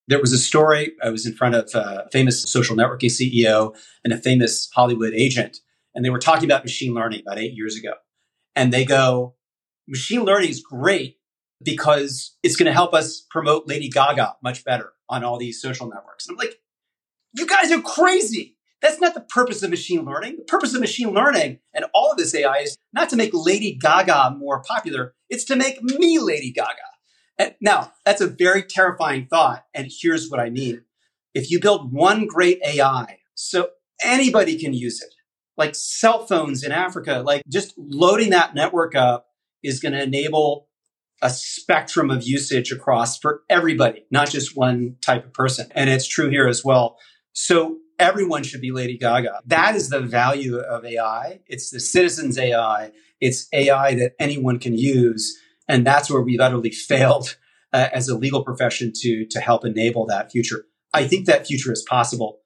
There was a story, I was in front of a famous social networking CEO and a famous Hollywood agent, and they were talking about machine learning about 8 years ago. And they go, machine learning is great because it's going to help us promote Lady Gaga much better on all these social networks. And I'm like, you guys are crazy. That's not the purpose of machine learning. The purpose of machine learning and all of this AI is not to make Lady Gaga more popular. It's to make me Lady Gaga. And now, that's a very terrifying thought. And here's what I mean. If you build one great AI, so anybody can use it, like cell phones in Africa, like just loading that network up is going to enable a spectrum of usage across for everybody, not just one type of person. And it's true here as well. So everyone should be Lady Gaga. That is the value of AI. It's the citizens' AI. It's AI that anyone can use. And that's where we've utterly failed as a legal profession to help enable that future. I think that future is possible.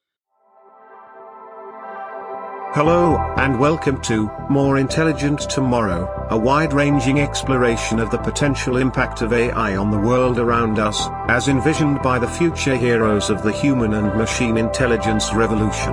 Hello, and welcome to More Intelligent Tomorrow, a wide-ranging exploration of the potential impact of AI on the world around us, as envisioned by the future heroes of the human and machine intelligence revolution.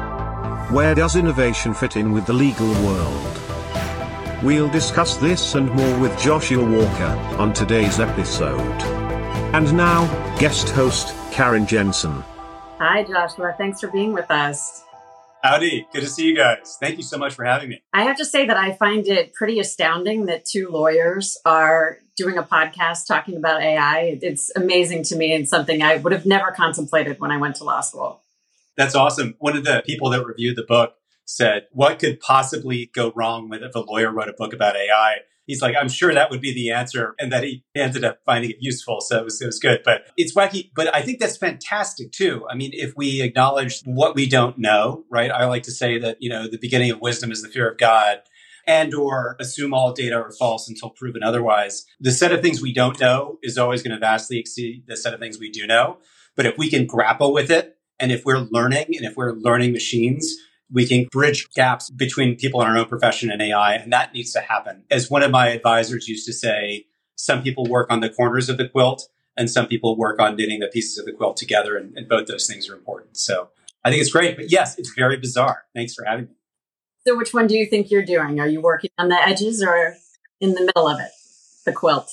Where does innovation fit in with the legal world? We'll discuss this and more with Joshua Walker on today's episode. And now, guest host Karen Jensen. Hi, Joshua. Thanks for being with us. Howdy. Good to see you guys. Thank you so much for having me. I have to say that I find it pretty astounding that two lawyers are doing a podcast talking about AI. It's amazing to me and something I would have never contemplated when I went to law school. That's awesome. One of the people that reviewed the book said, what could possibly go wrong if a lawyer wrote a book about AI? He's like, I'm sure that would be the answer. And that he ended up finding it useful. So it was good. But it's wacky. But I think that's fantastic, too. I mean, if we acknowledge what we don't know, right? I like to say that, the beginning of wisdom is the fear of God, and or assume all data are false until proven otherwise. The set of things we don't know is always going to vastly exceed the set of things we do know. But if we can grapple with it, and if we're learning machines, we can bridge gaps between people in our own profession and AI, and that needs to happen. As one of my advisors used to say, some people work on the corners of the quilt, and some people work on knitting the pieces of the quilt together, and both those things are important. So I think it's great. But yes, it's very bizarre. Thanks for having me. So which one do you think you're doing? Are you working on the edges or in the middle of it, the quilt?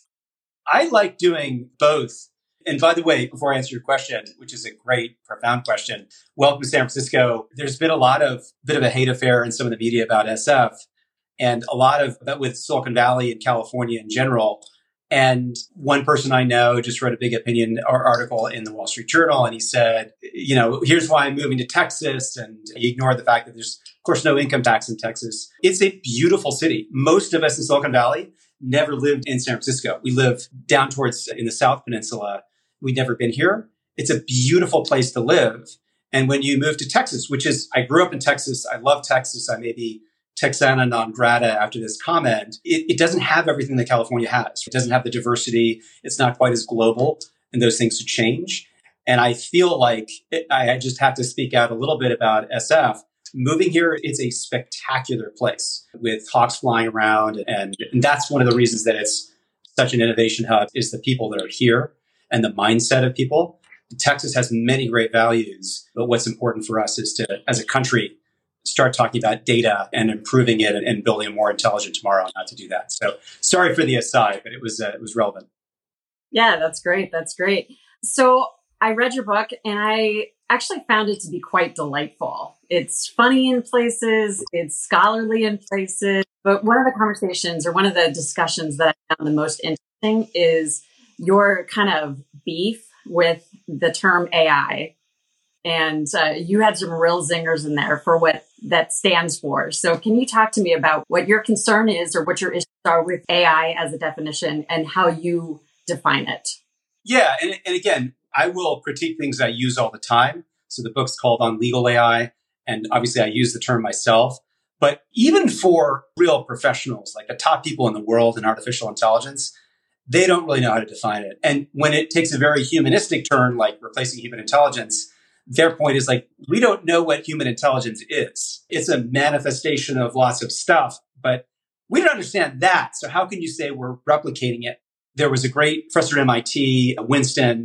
I like doing both. And by the way, before I answer your question, which is a great, profound question, welcome to San Francisco. There's been a bit of a hate affair in some of the media about SF, and a lot of that with Silicon Valley and California in general. And one person I know just wrote a big opinion article in the Wall Street Journal, and he said, here's why I'm moving to Texas. And he ignored the fact that there's, of course, no income tax in Texas. It's a beautiful city. Most of us in Silicon Valley never lived in San Francisco. We live down towards in the South Peninsula. We'd never been here. It's a beautiful place to live. And when you move to Texas, I grew up in Texas. I love Texas. I may be Texana non grata after this comment. It doesn't have everything that California has. It doesn't have the diversity. It's not quite as global, and those things should change. And I feel like I just have to speak out a little bit about SF. Moving here, it's a spectacular place with hawks flying around. And that's one of the reasons that it's such an innovation hub is the people that are here and the mindset of people. Texas has many great values, but what's important for us is to, as a country, start talking about data and improving it and building a more intelligent tomorrow, not to do that. So sorry for the aside, but it was relevant. Yeah, that's great. That's great. So I read your book and I actually found it to be quite delightful. It's funny in places, it's scholarly in places, but one of the conversations or one of the discussions that I found the most interesting is your kind of beef with the term AI. And you had some real zingers in there for what that stands for. So can you talk to me about what your concern is or what your issues are with AI as a definition and how you define it? Yeah. And again, I will critique things I use all the time. So the book's called On Legal AI. And obviously I use the term myself. But even for real professionals, like the top people in the world in artificial intelligence, they don't really know how to define it. And when it takes a very humanistic turn, like replacing human intelligence, their point is like, we don't know what human intelligence is. It's a manifestation of lots of stuff, but we don't understand that. So how can you say we're replicating it? There was a great professor at MIT, Winston,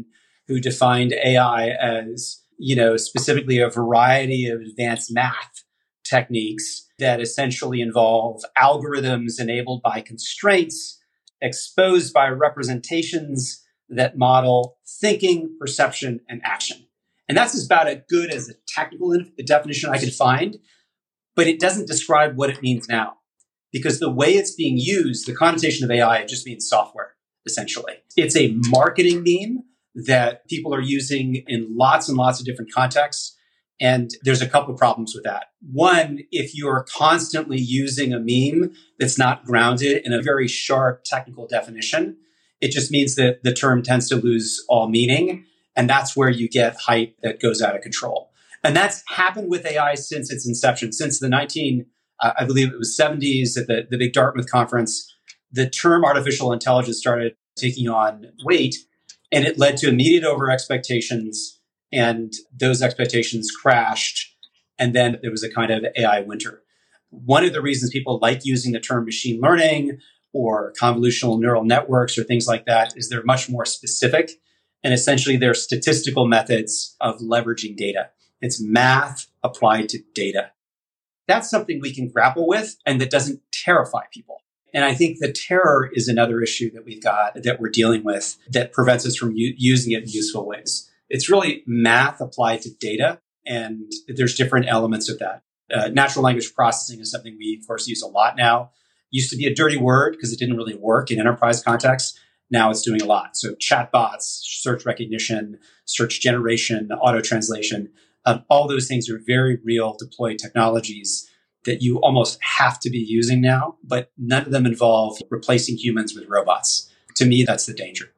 who defined AI as, specifically a variety of advanced math techniques that essentially involve algorithms enabled by constraints, exposed by representations that model thinking, perception, and action. And that's about as good as a technical definition I could find, but it doesn't describe what it means now. Because the way it's being used, the connotation of AI, it just means software, essentially. It's a marketing meme that people are using in lots and lots of different contexts. And there's a couple of problems with that. One, if you're constantly using a meme that's not grounded in a very sharp technical definition, it just means that the term tends to lose all meaning. And that's where you get hype that goes out of control. And that's happened with AI since its inception, since the I believe it was 70s at the big Dartmouth conference. The term artificial intelligence started taking on weight, and it led to immediate over expectations, and those expectations crashed. And then there was a kind of AI winter. One of the reasons people like using the term machine learning or convolutional neural networks or things like that is they're much more specific. And essentially, they're statistical methods of leveraging data. It's math applied to data. That's something we can grapple with and that doesn't terrify people. And I think the terror is another issue that we've got that we're dealing with that prevents us from using it in useful ways. It's really math applied to data, and there's different elements of that. Natural language processing is something we, of course, use a lot now. Used to be a dirty word because it didn't really work in enterprise contexts. Now it's doing a lot. So chatbots, search recognition, search generation, auto translation, all those things are very real deployed technologies that you almost have to be using now, but none of them involve replacing humans with robots. To me, that's the danger.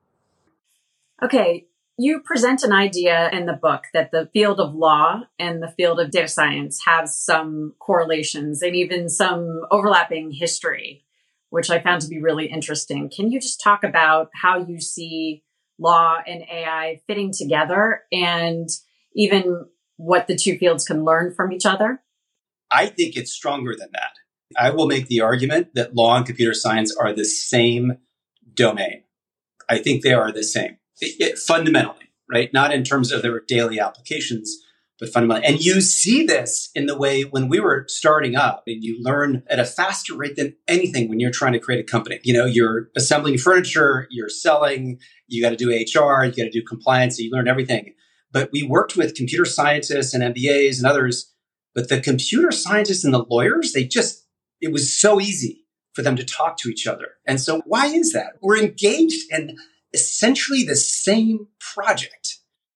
Okay. You present an idea in the book that the field of law and the field of data science have some correlations and even some overlapping history, which I found to be really interesting. Can you just talk about how you see law and AI fitting together and even what the two fields can learn from each other? I think it's stronger than that. I will make the argument that law and computer science are the same domain. I think they are the same. Fundamentally, right? Not in terms of their daily applications, but fundamentally. And you see this in the way when we were starting up, and you learn at a faster rate than anything when you're trying to create a company. You're assembling furniture, you're selling, you got to do HR, you got to do compliance, so you learn everything. But we worked with computer scientists and MBAs and others, but the computer scientists and the lawyers, it was so easy for them to talk to each other. And so why is that? We're engaged in essentially the same project.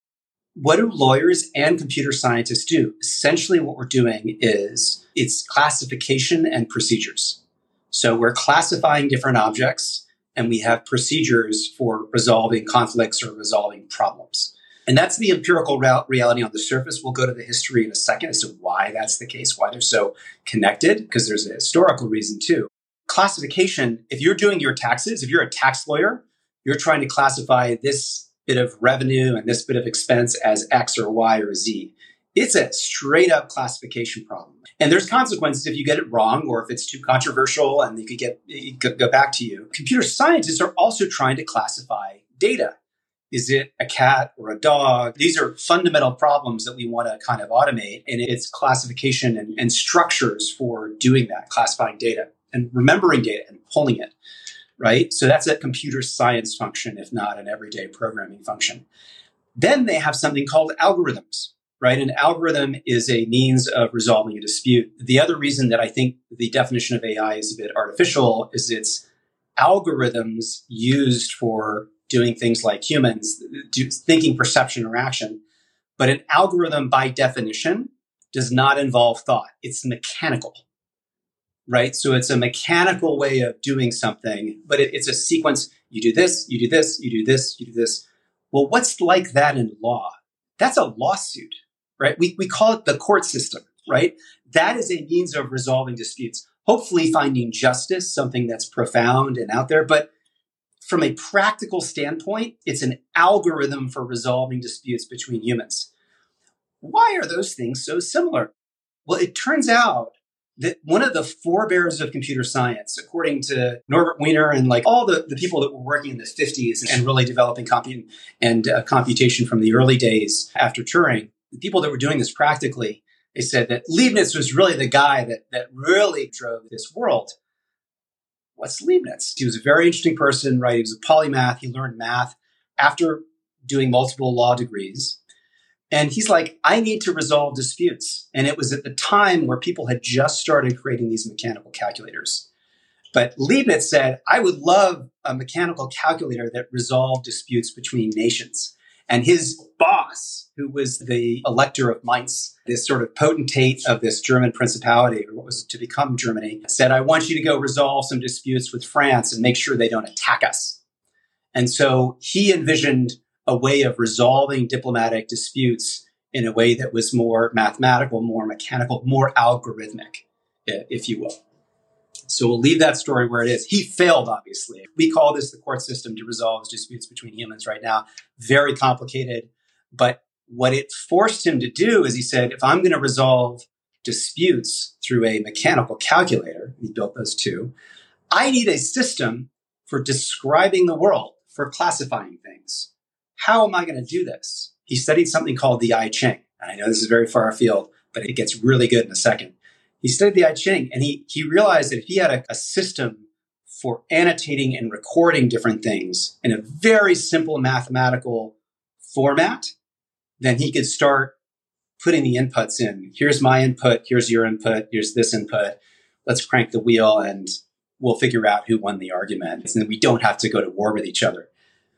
What do lawyers and computer scientists do? Essentially what we're doing is it's classification and procedures. So we're classifying different objects and we have procedures for resolving conflicts or resolving problems. And that's the empirical reality on the surface. We'll go to the history in a second as to why that's the case, why they're so connected, because there's a historical reason too. Classification, if you're doing your taxes, if you're a tax lawyer, you're trying to classify this bit of revenue and this bit of expense as X or Y or Z. It's a straight up classification problem. And there's consequences if you get it wrong or if it's too controversial and it could go back to you. Computer scientists are also trying to classify data. Is it a cat or a dog? These are fundamental problems that we want to kind of automate. And it's classification and structures for doing that, classifying data and remembering data and pulling it, right? So that's a computer science function, if not an everyday programming function. Then they have something called algorithms, right? An algorithm is a means of resolving a dispute. The other reason that I think the definition of AI is a bit artificial is it's algorithms used for doing things like humans, thinking, perception, or action. But an algorithm, by definition, does not involve thought. It's mechanical, right? So it's a mechanical way of doing something, but it's a sequence. You do this, you do this, you do this, you do this. Well, what's like that in law? That's a lawsuit, right? We call it the court system, right? That is a means of resolving disputes, hopefully finding justice, something that's profound and out there. But from a practical standpoint, it's an algorithm for resolving disputes between humans. Why are those things so similar? Well, it turns out that one of the forebears of computer science, according to Norbert Wiener and like all the people that were working in the 50s and really developing computation from the early days after Turing, the people that were doing this practically, they said that Leibniz was really the guy that really drove this world. What's Leibniz? He was a very interesting person, right? He was a polymath. He learned math after doing multiple law degrees. And he's like, I need to resolve disputes. And it was at the time where people had just started creating these mechanical calculators. But Leibniz said, I would love a mechanical calculator that resolved disputes between nations. And his boss, who was the Elector of Mainz, this sort of potentate of this German principality, or what was to become Germany, said, I want you to go resolve some disputes with France and make sure they don't attack us. And so he envisioned a way of resolving diplomatic disputes in a way that was more mathematical, more mechanical, more algorithmic, if you will. So we'll leave that story where it is. He failed, obviously. We call this the court system to resolve disputes between humans right now. Very complicated. But what it forced him to do is he said, if I'm going to resolve disputes through a mechanical calculator, he built those two, I need a system for describing the world, for classifying things. How am I going to do this? He studied something called the I Ching. And I know this is very far afield, but it gets really good in a second. He studied the I Ching, and he realized that if he had a system for annotating and recording different things in a very simple mathematical format, then he could start putting the inputs in. Here's my input. Here's your input. Here's this input. Let's crank the wheel, and we'll figure out who won the argument. And then we don't have to go to war with each other.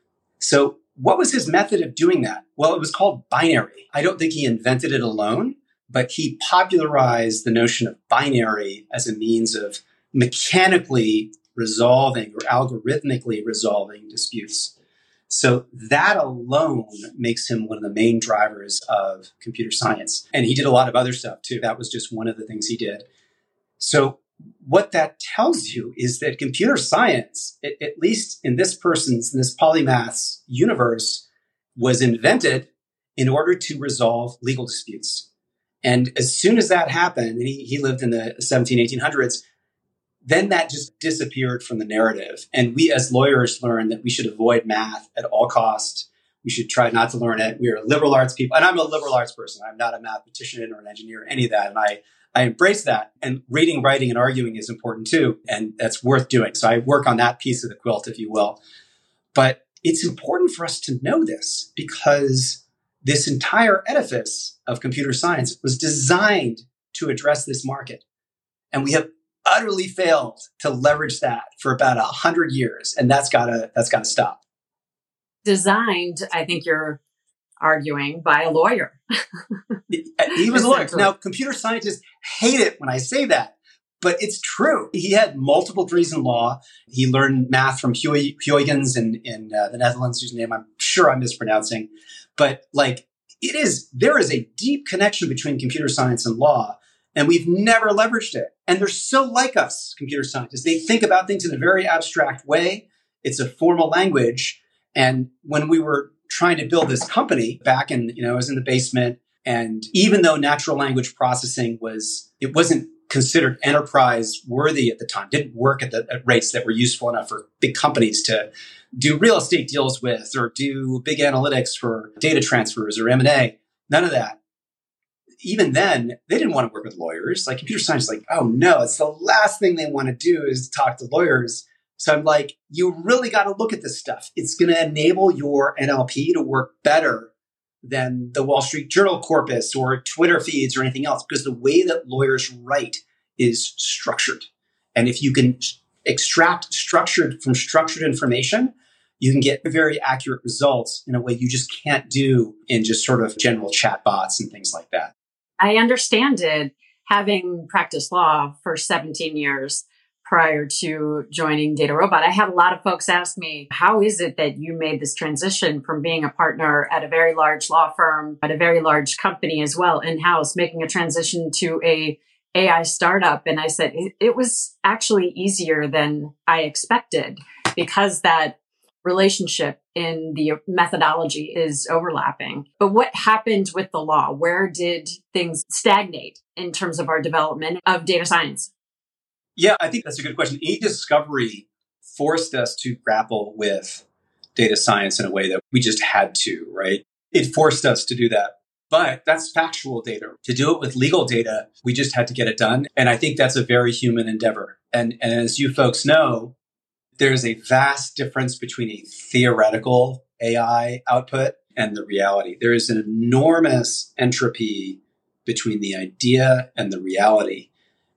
So what was his method of doing that? Well, it was called binary. I don't think he invented it alone, but he popularized the notion of binary as a means of mechanically resolving or algorithmically resolving disputes. So that alone makes him one of the main drivers of computer science. And he did a lot of other stuff too. That was just one of the things he did. So what that tells you is that computer science, at least in this polymath's universe, was invented in order to resolve legal disputes. And as soon as that happened, and he lived in the 1800s, then that just disappeared from the narrative. And we as lawyers learned that we should avoid math at all costs. We should try not to learn it. We are liberal arts people. And I'm a liberal arts person. I'm not a mathematician or an engineer, any of that. And I embrace that. And reading, writing, and arguing is important too. And that's worth doing. So I work on that piece of the quilt, if you will. But it's important for us to know this because this entire edifice of computer science was designed to address this market. And we have utterly failed to leverage that for about 100 years. And that's gotta stop. Designed, I think you're arguing, by a lawyer. He was a lawyer. Now, computer scientists hate it when I say that, but it's true. He had multiple degrees in law. He learned math from Huygens in the Netherlands, whose name I'm sure I'm mispronouncing. But there is a deep connection between computer science and law, and we've never leveraged it. And they're so like us, computer scientists. They think about things in a very abstract way. It's a formal language. And when we were trying to build this company back in, I was in the basement. And even though natural language processing wasn't considered enterprise worthy at the time, didn't work at rates that were useful enough for big companies to do real estate deals with or do big analytics for data transfers or M&A, none of that. Even then, they didn't want to work with lawyers. Like computer science, oh no, it's the last thing they want to do is talk to lawyers. So I'm like, you really got to look at this stuff. It's going to enable your NLP to work better than the Wall Street Journal corpus or Twitter feeds or anything else, because the way that lawyers write is structured. And if you can extract structured information, you can get very accurate results in a way you just can't do in just sort of general chatbots and things like that. I understand it, having practiced law for 17 years prior to joining DataRobot. I had a lot of folks ask me, how is it that you made this transition from being a partner at a very large law firm, at a very large company as well, in-house, making a transition to a AI startup? And I said, it was actually easier than I expected because that relationship in the methodology is overlapping. But what happened with the law? Where did things stagnate in terms of our development of data science? Yeah, I think that's a good question. E-discovery forced us to grapple with data science in a way that we just had to, right? It forced us to do that. But that's factual data. To do it with legal data, we just had to get it done. And I think that's a very human endeavor. And as you folks know, there's a vast difference between a theoretical AI output and the reality. There is an enormous entropy between the idea and the reality.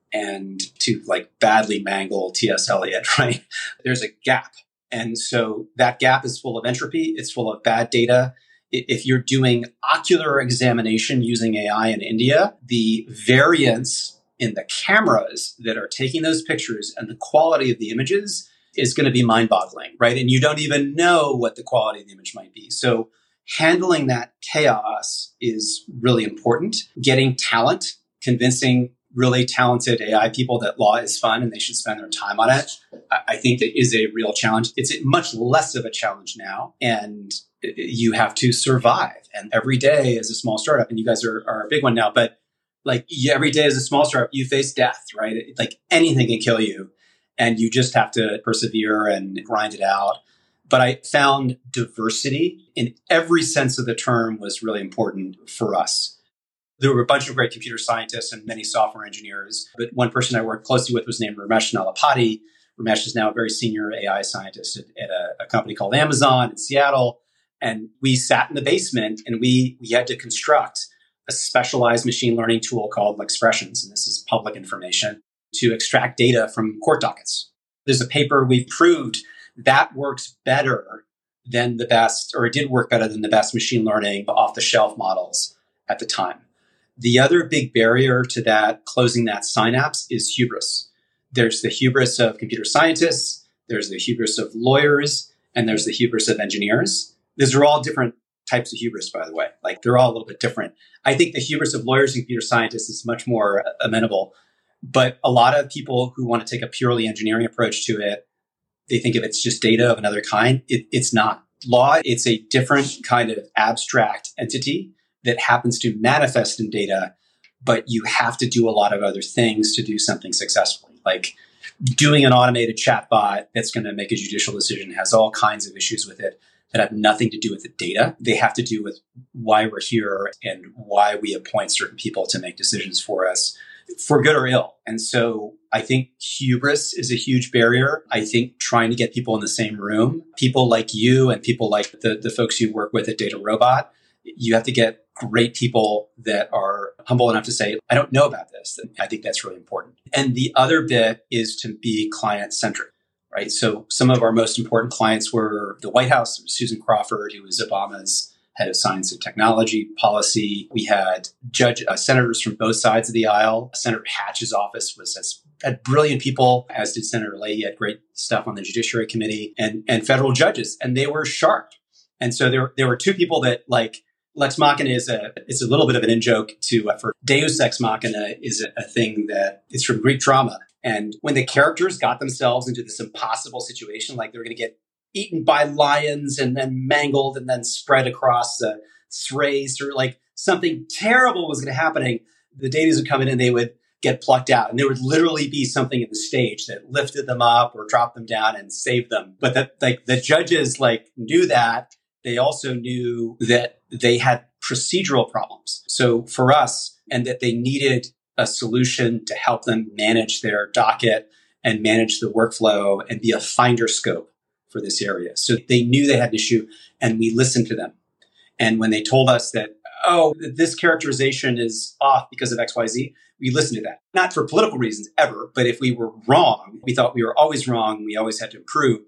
And to like badly mangle T.S. Eliot, right? There's a gap. And so that gap is full of entropy. It's full of bad data. If you're doing ocular examination using AI in India, the variance in the cameras that are taking those pictures and the quality of the images is going to be mind-boggling, right? And you don't even know what the quality of the image might be. So handling that chaos is really important. Getting talent, convincing really talented AI people that law is fun and they should spend their time on it, I think that is a real challenge. It's much less of a challenge now. And you have to survive. And every day as a small startup, and you guys are a big one now, but like every day as a small startup, you face death, right? Like anything can kill you and you just have to persevere and grind it out. But I found diversity in every sense of the term was really important for us. There were a bunch of great computer scientists and many software engineers, but one person I worked closely with was named Ramesh Nalapati. Ramesh is now a very senior AI scientist at a company called Amazon in Seattle. And we sat in the basement and we had to construct a specialized machine learning tool called Expressions, and this is public information, to extract data from court dockets. There's a paper we proved that works better than the best, or it did work better than the best machine learning off-the-shelf models at the time. The other big barrier to that, closing that synapse, is hubris. There's the hubris of computer scientists, there's the hubris of lawyers, and there's the hubris of engineers. These are all different types of hubris, by the way. Like they're all a little bit different. I think the hubris of lawyers and computer scientists is much more amenable. But a lot of people who want to take a purely engineering approach to it, they think of it's just data of another kind. It's not. Law, it's a different kind of abstract entity that happens to manifest in data, but you have to do a lot of other things to do something successfully. Like doing an automated chatbot that's going to make a judicial decision has all kinds of issues with it that have nothing to do with the data. They have to do with why we're here and why we appoint certain people to make decisions for us, for good or ill. And so I think hubris is a huge barrier. I think trying to get people in the same room, people like you and people like the folks you work with at DataRobot, you have to get great people that are humble enough to say, I don't know about this. I think that's really important. And the other bit is to be client-centric. Right. So some of our most important clients were the White House, Susan Crawford, who was Obama's head of science and technology policy. We had senators from both sides of the aisle. Senator Hatch's office had brilliant people, as did Senator Leahy, had great stuff on the Judiciary Committee, and federal judges, and they were sharp. And so there were two people that like Lex Machina it's a little bit of an in-joke for Deus Ex Machina is a thing that it's from Greek drama. And when the characters got themselves into this impossible situation, like they're going to get eaten by lions and then mangled and then spread across the Thrace, or like something terrible was going to happen, the deities would come in and they would get plucked out. And there would literally be something in the stage that lifted them up or dropped them down and saved them. But the judges knew that. They also knew that they had procedural problems. So for us, and that they needed a solution to help them manage their docket and manage the workflow and be a finder scope for this area. So they knew they had an issue and we listened to them. And when they told us that, this characterization is off because of XYZ, we listened to that. Not for political reasons ever, but if we were wrong, we thought we were always wrong. We always had to improve.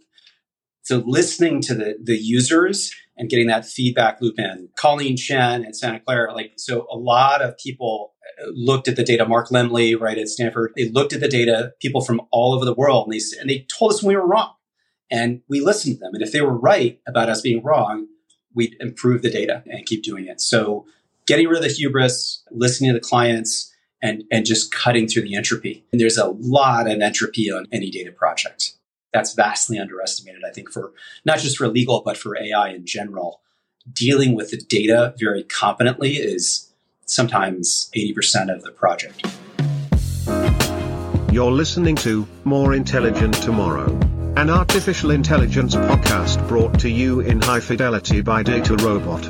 So listening to the users and getting that feedback loop in. Colleen Chen at Santa Clara, so a lot of people looked at the data. Mark Lemley, right at Stanford, they looked at the data, people from all over the world, and they told us when we were wrong. And we listened to them. And if they were right about us being wrong, we'd improve the data and keep doing it. So getting rid of the hubris, listening to the clients, and just cutting through the entropy. And there's a lot of entropy on any data project. that's vastly underestimated, I think, for not just for legal, but for AI in general. Dealing with the data very competently is sometimes 80% of the project. You're listening to More Intelligent Tomorrow, an artificial intelligence podcast brought to you in high fidelity by Data Robot.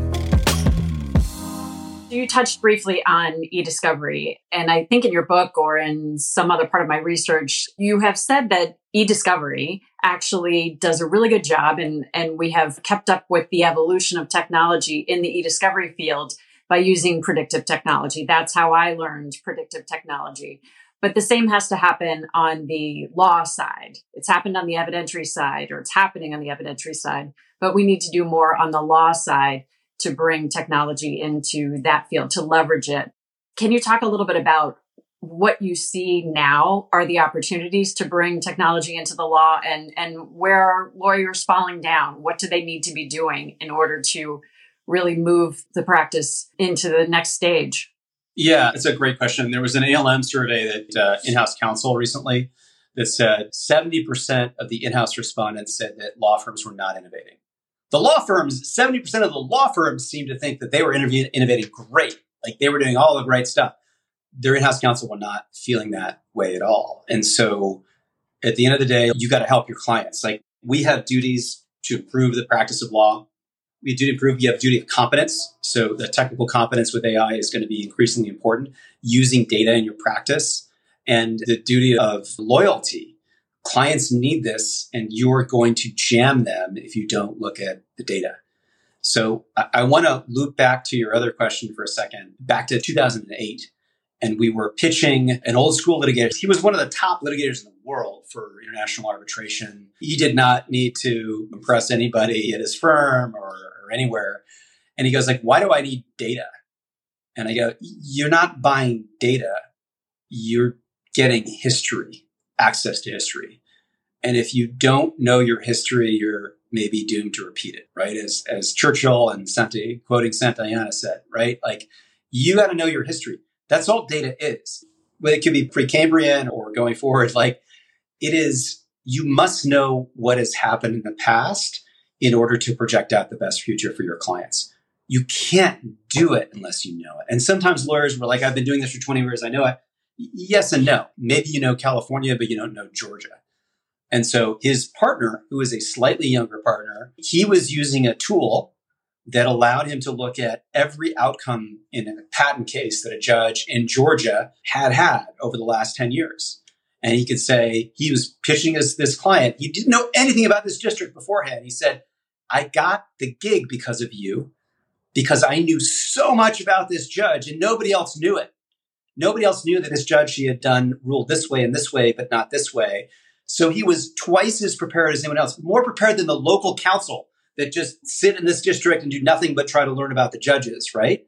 You touched briefly on e-discovery, and I think in your book or in some other part of my research, you have said that e-discovery actually does a really good job, and we have kept up with the evolution of technology in the e-discovery field by using predictive technology. That's how I learned predictive technology. But the same has to happen on the law side. It's happened on the evidentiary side, or it's happening on the evidentiary side, but we need to do more on the law side to bring technology into that field, to leverage it. Can you talk a little bit about what you see now are the opportunities to bring technology into the law, and where are lawyers falling down? What do they need to be doing in order to really move the practice into the next stage? Yeah, it's a great question. There was an ALM survey that in-house counsel recently that said 70% of the in-house respondents said that law firms were not innovating. The law firms, 70% of the law firms seemed to think that they were innovating great. Like they were doing all the right stuff. Their in-house counsel were not feeling that way at all. And so at the end of the day, you got to help your clients. Like we have duties to improve the practice of law. We have duty of competence. So the technical competence with AI is going to be increasingly important, using data in your practice, and the duty of loyalty. Clients need this, and you're going to jam them if you don't look at the data. So I want to loop back to your other question for a second, back to 2008. And we were pitching an old school litigator. He was one of the top litigators in the world for international arbitration. He did not need to impress anybody at his firm or anywhere. And he goes like, why do I need data? And I go, you're not buying data. You're getting history, access to history. And if you don't know your history, you're maybe doomed to repeat it, right? As Churchill and quoting Santayana said, right? Like you got to know your history. That's all data is. Well, it could be Precambrian or going forward. Like it is, you must know what has happened in the past in order to project out the best future for your clients. You can't do it unless you know it. And sometimes lawyers were like, I've been doing this for 20 years. I know it. Yes and no. Maybe you know California, but you don't know Georgia. And so his partner, who is a slightly younger partner, he was using a tool that allowed him to look at every outcome in a patent case that a judge in Georgia had over the last 10 years. And he could say, he was pitching this client. He didn't know anything about this district beforehand. He said, I got the gig because of you, because I knew so much about this judge and nobody else knew it. Nobody else knew that this judge she had done ruled this way and this way, but not this way. So he was twice as prepared as anyone else, more prepared than the local counsel that just sit in this district and do nothing but try to learn about the judges, right?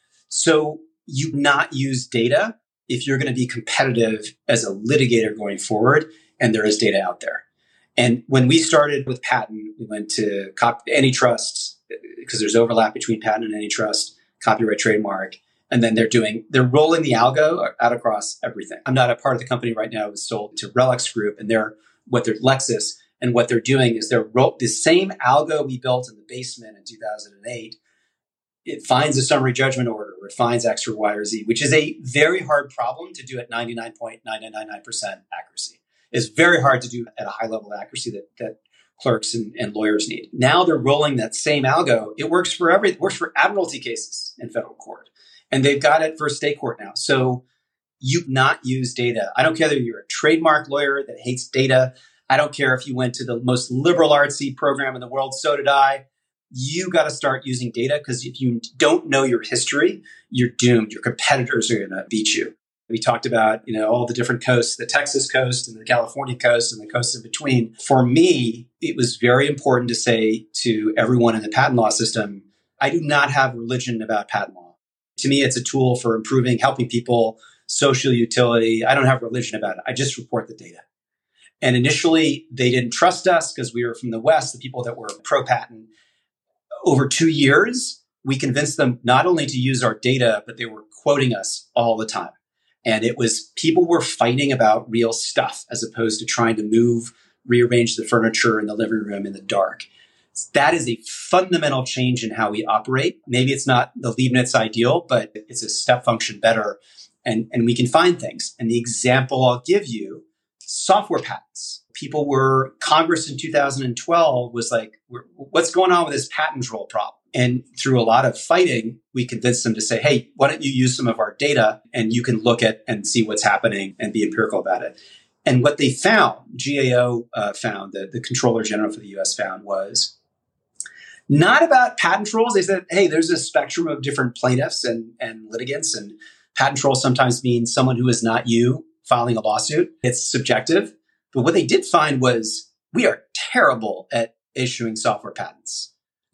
So you not use data if you're going to be competitive as a litigator going forward, and there is data out there. And when we started with patent, we went to antitrust because there's overlap between patent and antitrust, copyright, trademark. And then they're rolling the algo out across everything. I'm not a part of the company right now. It was sold to RELX Group, and they're Lexis. And what they're doing is the same algo we built in the basement in 2008. It finds a summary judgment order, or it finds X or Y or Z, which is a very hard problem to do at 99.999% accuracy. It's very hard to do at a high level of accuracy that clerks and lawyers need. Now they're rolling that same algo. It works for everything. It works for admiralty cases in federal court. And they've got it for state court now. So you not use data. I don't care whether you're a trademark lawyer that hates data. I don't care if you went to the most liberal artsy program in the world. So did I. You got to start using data, because if you don't know your history, you're doomed. Your competitors are going to beat you. We talked about, all the different coasts, the Texas coast and the California coast and the coasts in between. For me, it was very important to say to everyone in the patent law system, I do not have religion about patent law. To me, it's a tool for improving, helping people, social utility. I don't have religion about it. I just report the data. And initially, they didn't trust us because we were from the West, the people that were pro-patent. Over 2 years, we convinced them not only to use our data, but they were quoting us all the time. And it was, people were fighting about real stuff as opposed to trying to move rearrange the furniture in the living room in the dark. That is a fundamental change in how we operate. Maybe it's not the Leibniz ideal, but it's a step function better. And we can find things. And the example I'll give you, software patents. Congress in 2012 was like, what's going on with this patent troll problem? And through a lot of fighting, we convinced them to say, hey, why don't you use some of our data and you can look at and see what's happening and be empirical about it. And what they found, GAO found, the Controller General for the US found, was not about patent trolls. They said, hey, there's a spectrum of different plaintiffs and litigants, and patent trolls sometimes mean someone who is not you filing a lawsuit. It's subjective. But what they did find was we are terrible at issuing software patents.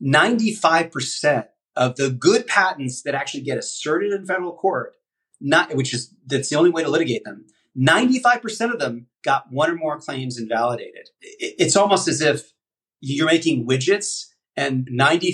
95% of the good patents that actually get asserted in federal court, that's the only way to litigate them, 95% of them got one or more claims invalidated. It's almost as if you're making widgets and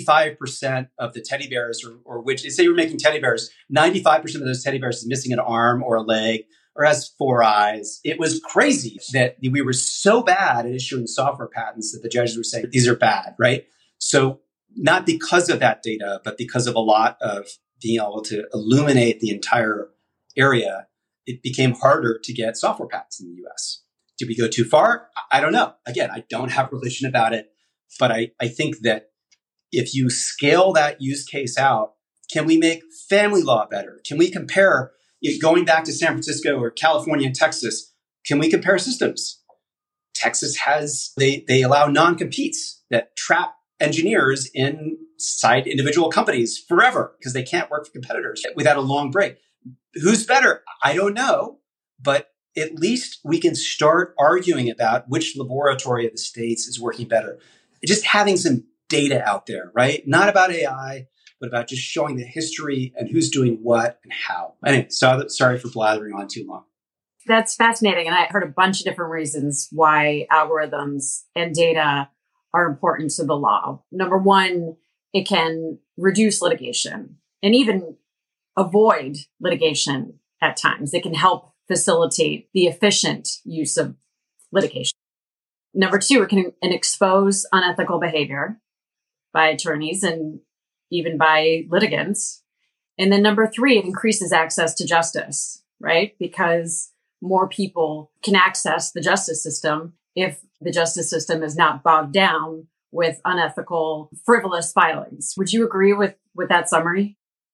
95% of the teddy bears or widgets, say you're making teddy bears, 95% of those teddy bears is missing an arm or a leg or has 4 eyes. It was crazy that we were so bad at issuing software patents that the judges were saying, these are bad, right? So not because of that data, but because of a lot of being able to illuminate the entire area, it became harder to get software patents in the US. Did we go too far? I don't know. Again, I don't have religion about it, but I think that if you scale that use case out, can we make family law better? Can we compare, going back to San Francisco or California and Texas, can we compare systems? Texas they allow non-competes that trap engineers inside individual companies forever because they can't work for competitors without a long break. Who's better? I don't know, but at least we can start arguing about which laboratory of the states is working better. Just having some data out there, right? Not about AI, but about just showing the history and who's doing what and how. Anyway, sorry for blathering on too long. That's fascinating. And I heard a bunch of different reasons why algorithms and data are important to the law. Number one, it can reduce litigation and even avoid litigation at times. It can help facilitate the efficient use of litigation. Number two, it can expose unethical behavior by attorneys and even by litigants. And then number three, it increases access to justice, right? Because more people can access the justice system if the justice system is not bogged down with unethical, frivolous filings. Would you agree with that summary?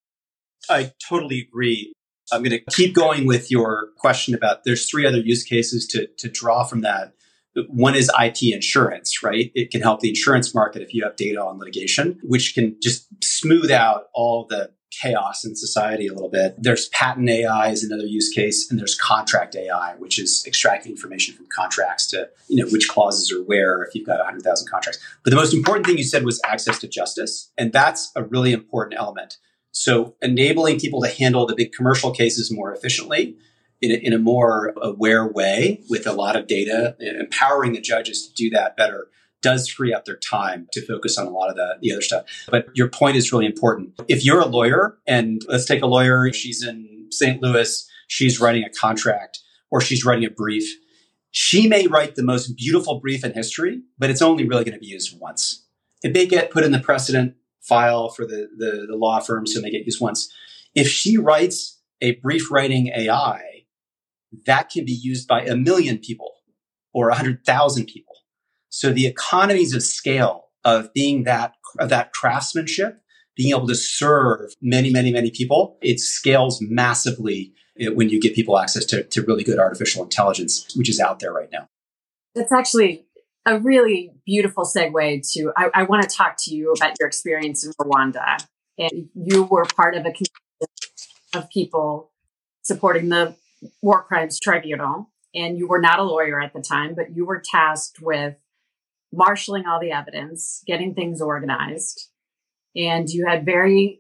I totally agree. I'm going to keep going with your question about there's 3 other use cases to draw from that. One is IP insurance, right? It can help the insurance market if you have data on litigation, which can just smooth out all the chaos in society a little bit. There's patent AI is another use case, and there's contract AI, which is extracting information from contracts to, which clauses are where if you've got 100,000 contracts. But the most important thing you said was access to justice. And that's a really important element. So enabling people to handle the big commercial cases more efficiently in a more aware way with a lot of data, empowering the judges to do that better does free up their time to focus on a lot of the other stuff. But your point is really important. If you're a lawyer, and let's take a lawyer, she's in St. Louis, she's writing a contract or she's writing a brief, she may write the most beautiful brief in history, but it's only really going to be used once. It may get put in the precedent file for the law firm, so they get used once. If she writes a brief writing AI, that can be used by 1 million people or 100,000 people. So the economies of scale of being that craftsmanship, being able to serve many, many, many people, it scales massively when you give people access to really good artificial intelligence, which is out there right now. That's actually a really beautiful segue to, I want to talk to you about your experience in Rwanda. And you were part of a community of people supporting the War Crimes Tribunal. And you were not a lawyer at the time, but you were tasked with marshaling all the evidence, getting things organized. And you had very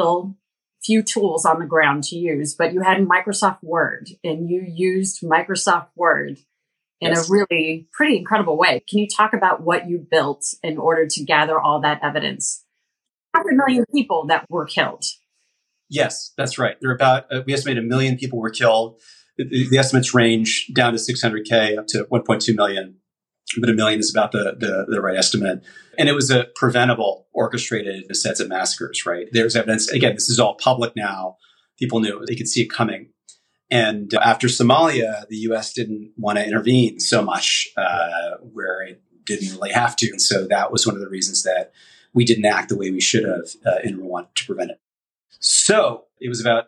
few tools on the ground to use, but you had Microsoft Word, and you used Microsoft Word in a really pretty incredible way. Can you talk about what you built in order to gather all that evidence? 500,000 people that were killed. Yes, that's right. There are about, we estimate 1 million people were killed. The estimates range down to 600K up to 1.2 million. but $1 million is about the right estimate. And it was a preventable, orchestrated sets of massacres, right? There's evidence. Again, this is all public now. People knew they could see it coming. And after Somalia, the U.S. didn't want to intervene so much where it didn't really have to. And so that was one of the reasons that we didn't act the way we should have in Rwanda to prevent it. So it was about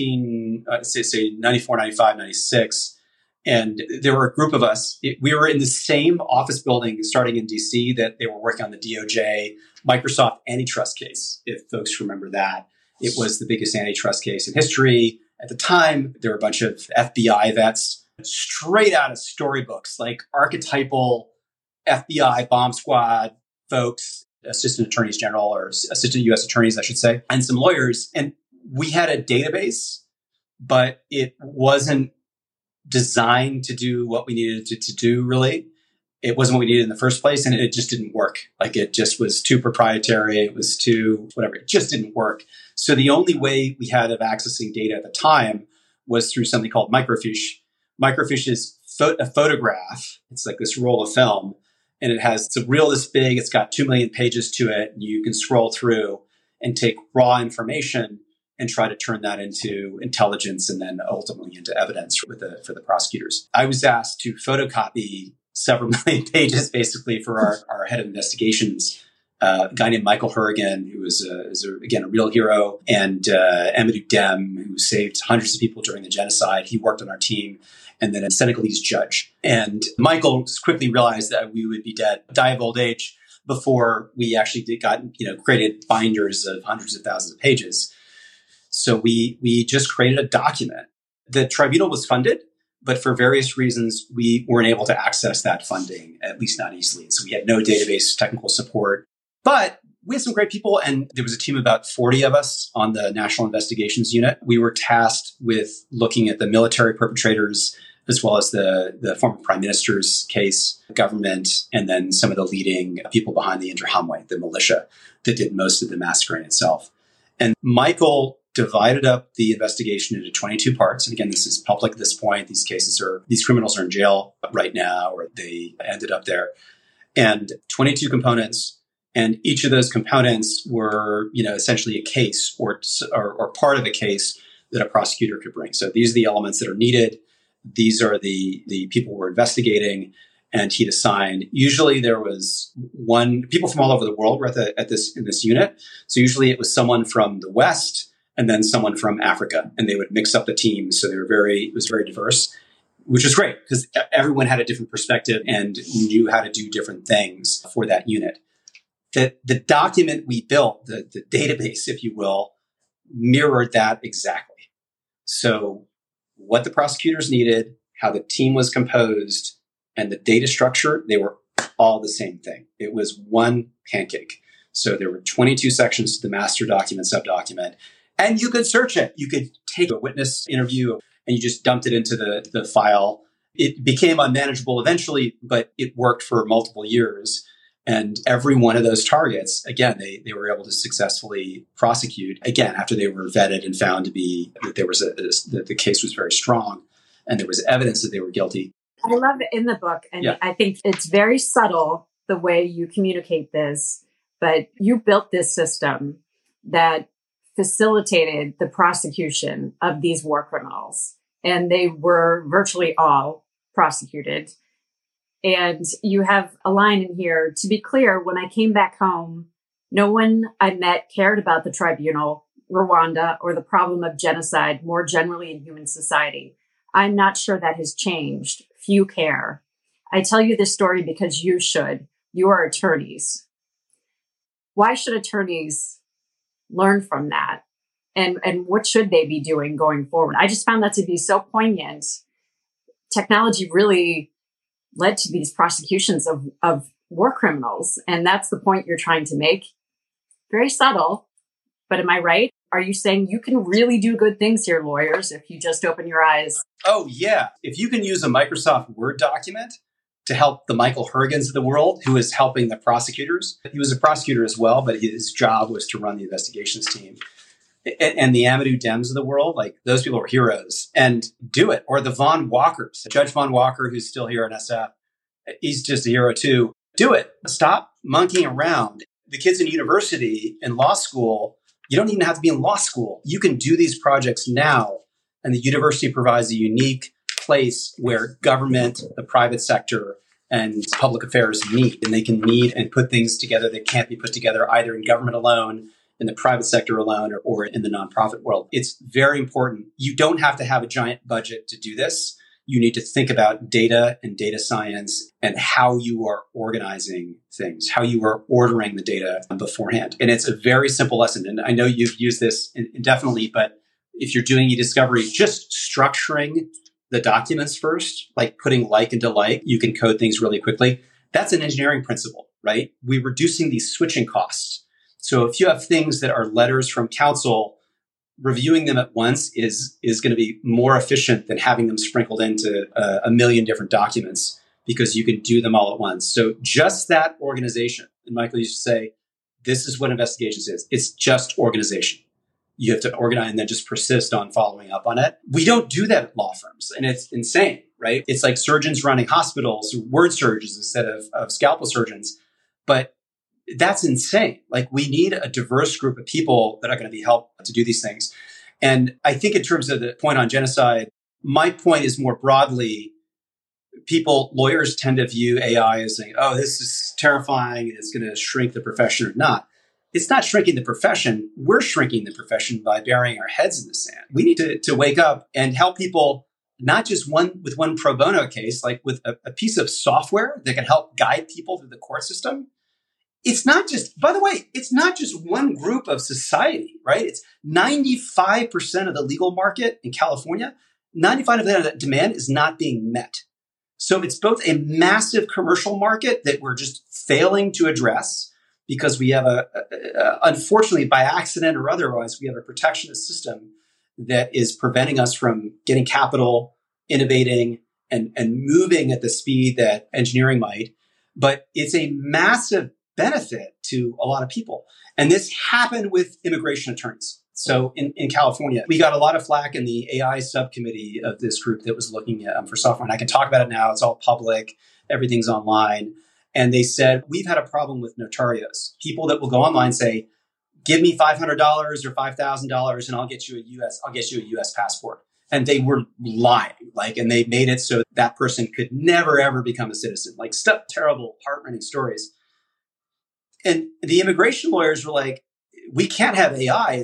94, 95, 96. And there were a group of us. We were in the same office building starting in D.C. that they were working on the DOJ Microsoft antitrust case, if folks remember that. It was the biggest antitrust case in history. At the time, there were a bunch of FBI vets straight out of storybooks, like archetypal FBI bomb squad folks, assistant attorneys general or assistant U.S. attorneys, I should say, and some lawyers. And we had a database, but it wasn't designed to do what we needed to do, really. It wasn't what we needed in the first place, and it just didn't work. Like, it just was too proprietary. It was too whatever. It just didn't work. So the only way we had of accessing data at the time was through something called microfiche. Microfiche is a photograph. It's like this roll of film, and it's a reel this big. It's got 2 million pages to it. And you can scroll through and take raw information and try to turn that into intelligence and then ultimately into evidence for the prosecutors. I was asked to photocopy several million pages basically for our head of investigations, a guy named Michael Hurrigan, who is again a real hero, and Amadou Dem, who saved hundreds of people during the genocide. He worked on our team, and then a Senegalese judge. And Michael quickly realized that we would die of old age before we actually created binders of hundreds of thousands of pages. So we just created a document. The tribunal was funded, but for various reasons, we weren't able to access that funding, at least not easily. So we had no database technical support. But we had some great people, and there was a team of about 40 of us on the National Investigations Unit. We were tasked with looking at the military perpetrators, as well as the former prime minister's case, government, and then some of the leading people behind the Interahamwe, the militia that did most of the massacring itself. And Michael divided up the investigation into 22 parts. And again, this is public at this point. These criminals are in jail right now, or they ended up there. And 22 components. And each of those components were, essentially a case or part of a case that a prosecutor could bring. So these are the elements that are needed. These are the people we're investigating. And he'd assigned, usually there was people from all over the world were in this unit. So usually it was someone from the West and then someone from Africa, and they would mix up the teams. So it was very diverse, which was great because everyone had a different perspective and knew how to do different things for that unit. The document we built, the database, if you will, mirrored that exactly. So what the prosecutors needed, how the team was composed, and the data structure, they were all the same thing. It was one pancake. So there were 22 sections to the master document, subdocument, and you could search it. You could take a witness interview and you just dumped it into the file. It became unmanageable eventually, but it worked for multiple years. And every one of those targets, again, they were able to successfully prosecute, again, after they were vetted and found to be that that the case was very strong and there was evidence that they were guilty. I love it in the book. And yeah. I think it's very subtle the way you communicate this, but you built this system that facilitated the prosecution of these war criminals. And they were virtually all prosecuted. And you have a line in here, to be clear, when I came back home, no one I met cared about the tribunal, Rwanda, or the problem of genocide more generally in human society. I'm not sure that has changed. Few care. I tell you this story because you should. You are attorneys. Why should attorneys learn from that? And what should they be doing going forward? I just found that to be so poignant. Technology really led to these prosecutions of war criminals. And that's the point you're trying to make. Very subtle, but am I right? Are you saying you can really do good things here, lawyers, if you just open your eyes? Oh, yeah. If you can use a Microsoft Word document to help the Michael Hurrigans of the world, who is helping the prosecutors. He was a prosecutor as well, but his job was to run the investigations team. And the Amadou Dems of the world, like those people are heroes, and do it. Or the Von Walkers, Judge Von Walker, who's still here in SF, He's just a hero too. Do it. Stop monkeying around. The kids in university and law school, you don't even have to be in law school. You can do these projects now. And the university provides a unique place where government, the private sector, and public affairs meet. And they can meet and put things together that can't be put together either in government alone, in the private sector alone, or in the nonprofit world. It's very important. You don't have to have a giant budget to do this. You need to think about data and data science and how you are organizing things, how you are ordering the data beforehand. And it's a very simple lesson. And I know you've used this indefinitely, but if you're doing e-discovery, just structuring the documents first, like putting like into like, you can code things really quickly. That's an engineering principle, right? We're reducing these switching costs. So if you have things that are letters from counsel, reviewing them at once is going to be more efficient than having them sprinkled into a million different documents because you can do them all at once. So just that organization. And Michael used to say, this is what investigations is. It's just organization. You have to organize and then just persist on following up on it. We don't do that at law firms. And it's insane, right? It's like surgeons running hospitals, word surgeons instead of scalpel surgeons. But that's insane. Like we need a diverse group of people that are going to be helped to do these things. And I think in terms of the point on genocide, my point is more broadly, lawyers tend to view AI as saying, oh, this is terrifying. It's going to shrink the profession or not. It's not shrinking the profession. We're shrinking the profession by burying our heads in the sand. We need to wake up and help people, not just with one pro bono case, like with a piece of software that can help guide people through the court system. It's not just, by the way, it's not just one group of society, right? It's 95% of the legal market in California, 95% of that demand is not being met. So it's both a massive commercial market that we're just failing to address because we have unfortunately, by accident or otherwise, we have a protectionist system that is preventing us from getting capital, innovating, and moving at the speed that engineering might. But it's a massive benefit to a lot of people. And this happened with immigration attorneys. So in California, we got a lot of flack in the AI subcommittee of this group that was looking at for software. And I can talk about it now. It's all public. Everything's online. And they said, we've had a problem with notarios. People that will go online say, give me $500 or $5,000 and I'll get you a US passport. And they were lying, and they made it so that person could never, ever become a citizen. Terrible, heart-rending stories. And the immigration lawyers were like, we can't have AI.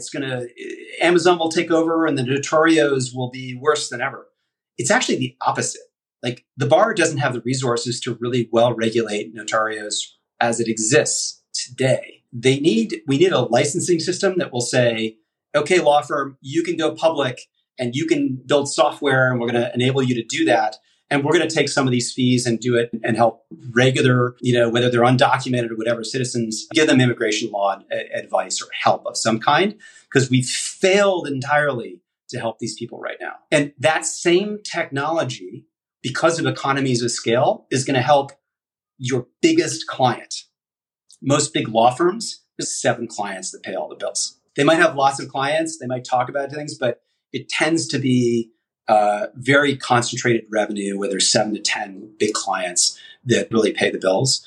Amazon will take over and the notarios will be worse than ever. It's actually the opposite. The bar doesn't have the resources to really well regulate notarios as it exists today. We need a licensing system that will say, okay, law firm, you can go public and you can build software and we're going to enable you to do that. And we're going to take some of these fees and do it and help regular, whether they're undocumented or whatever, citizens, give them immigration law advice or help of some kind, because we've failed entirely to help these people right now. And that same technology, because of economies of scale, is going to help your biggest client. Most big law firms, there's 7 clients that pay all the bills. They might have lots of clients. They might talk about things, but it tends to be very concentrated revenue where there's 7 to 10 big clients that really pay the bills.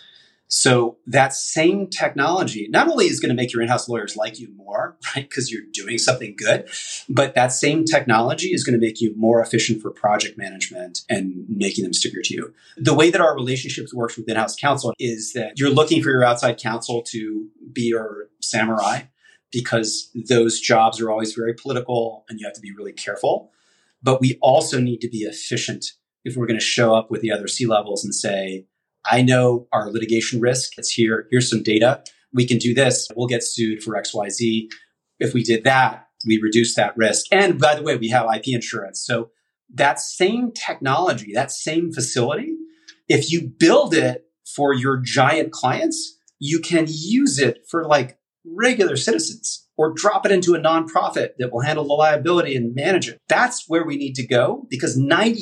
So that same technology not only is going to make your in-house lawyers like you more, right, because you're doing something good, but that same technology is going to make you more efficient for project management and making them stickier to you. The way that our relationships works with in-house counsel is that you're looking for your outside counsel to be your samurai, because those jobs are always very political and you have to be really careful. But we also need to be efficient if we're going to show up with the other C-levels and say, I know our litigation risk. It's here. Here's some data. We can do this. We'll get sued for XYZ. If we did that, we reduce that risk. And by the way, we have IP insurance. So that same technology, that same facility, if you build it for your giant clients, you can use it for regular citizens, or drop it into a nonprofit that will handle the liability and manage it. That's where we need to go, because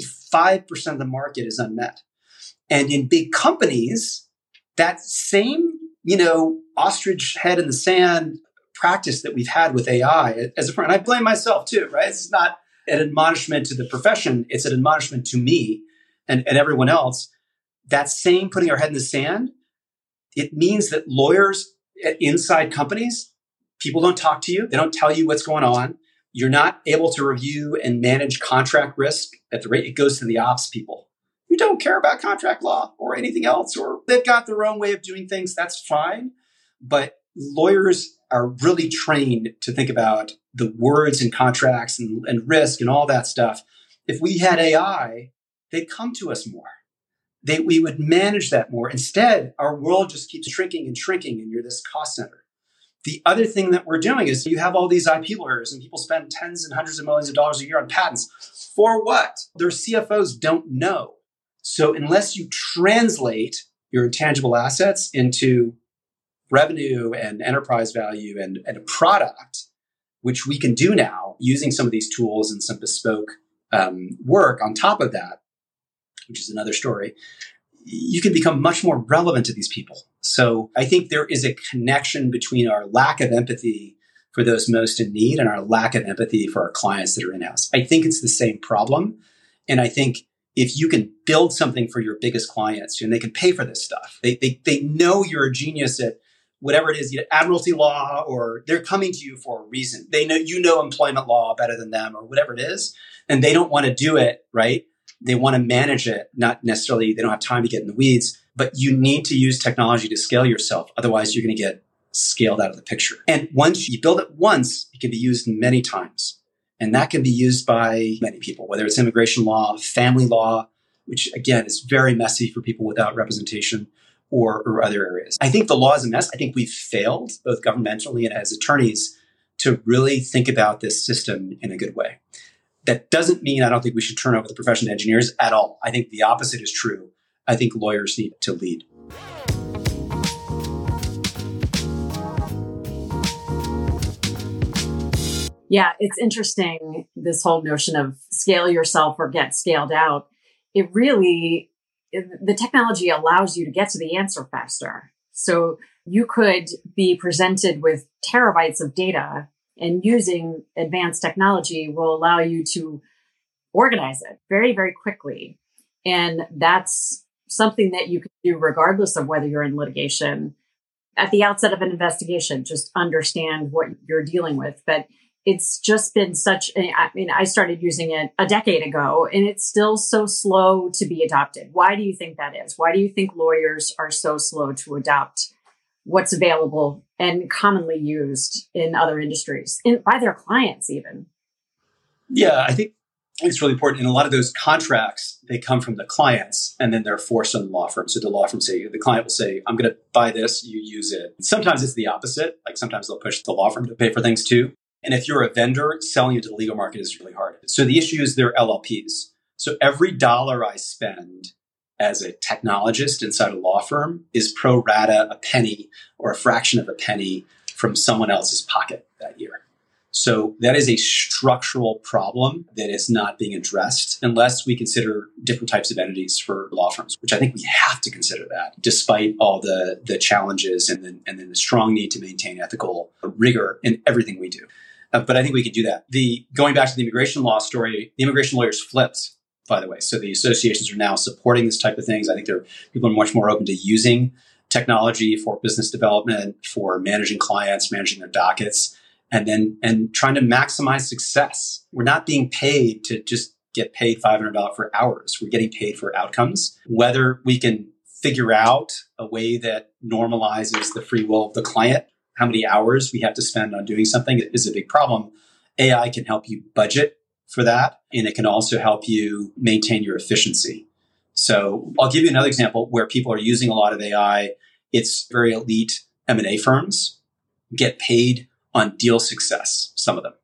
95% of the market is unmet. And in big companies, that same, ostrich head in the sand practice that we've had with AI as a friend, I blame myself too, right? It's not an admonishment to the profession. It's an admonishment to me and everyone else. that same putting our head in the sand, it means that lawyers inside companies, people don't talk to you. They don't tell you what's going on. You're not able to review and manage contract risk at the rate it goes to the ops people who don't care about contract law or anything else, or they've got their own way of doing things. That's fine. But lawyers are really trained to think about the words and contracts and risk and all that stuff. If we had AI, they'd come to us more. We would manage that more. Instead, our world just keeps shrinking and shrinking, and you're this cost center. The other thing that we're doing is you have all these IP lawyers, and people spend tens and hundreds of millions of dollars a year on patents. For what? Their CFOs don't know. So unless you translate your intangible assets into revenue and enterprise value and a product, which we can do now using some of these tools and some bespoke work on top of that, which is another story, you can become much more relevant to these people. So I think there is a connection between our lack of empathy for those most in need and our lack of empathy for our clients that are in-house. I think it's the same problem. And I think if you can build something for your biggest clients and they can pay for this stuff, they know you're a genius at whatever it is, admiralty law, or they're coming to you for a reason. They know, you know, employment law better than them or whatever it is. And they don't want to do it, right? They want to manage it, not necessarily, they don't have time to get in the weeds, but you need to use technology to scale yourself. Otherwise, you're going to get scaled out of the picture. And once you build it once, it can be used many times. And that can be used by many people, whether it's immigration law, family law, which again is very messy for people without representation, or other areas. I think the law is a mess. I think we've failed, both governmentally and as attorneys, to really think about this system in a good way. That doesn't mean I don't think we should turn over the profession to engineers at all. I think the opposite is true. I think lawyers need to lead. Yeah, it's interesting, this whole notion of scale yourself or get scaled out. The technology allows you to get to the answer faster. So you could be presented with terabytes of data, and using advanced technology will allow you to organize it very, very quickly. And that's something that you can do regardless of whether you're in litigation. At the outset of an investigation, just understand what you're dealing with. But it's just been I started using it a decade ago, and it's still so slow to be adopted. Why do you think that is? Why do you think lawyers are so slow to adopt what's available and commonly used in other industries, by their clients even? Yeah, I think it's really important. In a lot of those contracts, they come from the clients and then they're forced on the law firm. So the law firm the client will say, I'm going to buy this, you use it. Sometimes it's the opposite. Like sometimes they'll push the law firm to pay for things too. And if you're a vendor, selling into the legal market is really hard. So the issue is they're LLPs. So every dollar I spend as a technologist inside a law firm is pro rata a penny or a fraction of a penny from someone else's pocket that year. So that is a structural problem that is not being addressed unless we consider different types of entities for law firms, which I think we have to consider that despite all the challenges and then the strong need to maintain ethical rigor in everything we do. But I think we can do that. Going back to the immigration law story, the immigration lawyers flipped, by the way. So the associations are now supporting this type of things. I think people are much more open to using technology for business development, for managing clients, managing their dockets, and trying to maximize success. We're not being paid to just get paid $500 for hours. We're getting paid for outcomes. Whether we can figure out a way that normalizes the free will of the client, how many hours we have to spend on doing something is a big problem. AI can help you budget for that, and it can also help you maintain your efficiency. So I'll give you another example where people are using a lot of AI. It's very elite M&A firms get paid on deal success, some of them.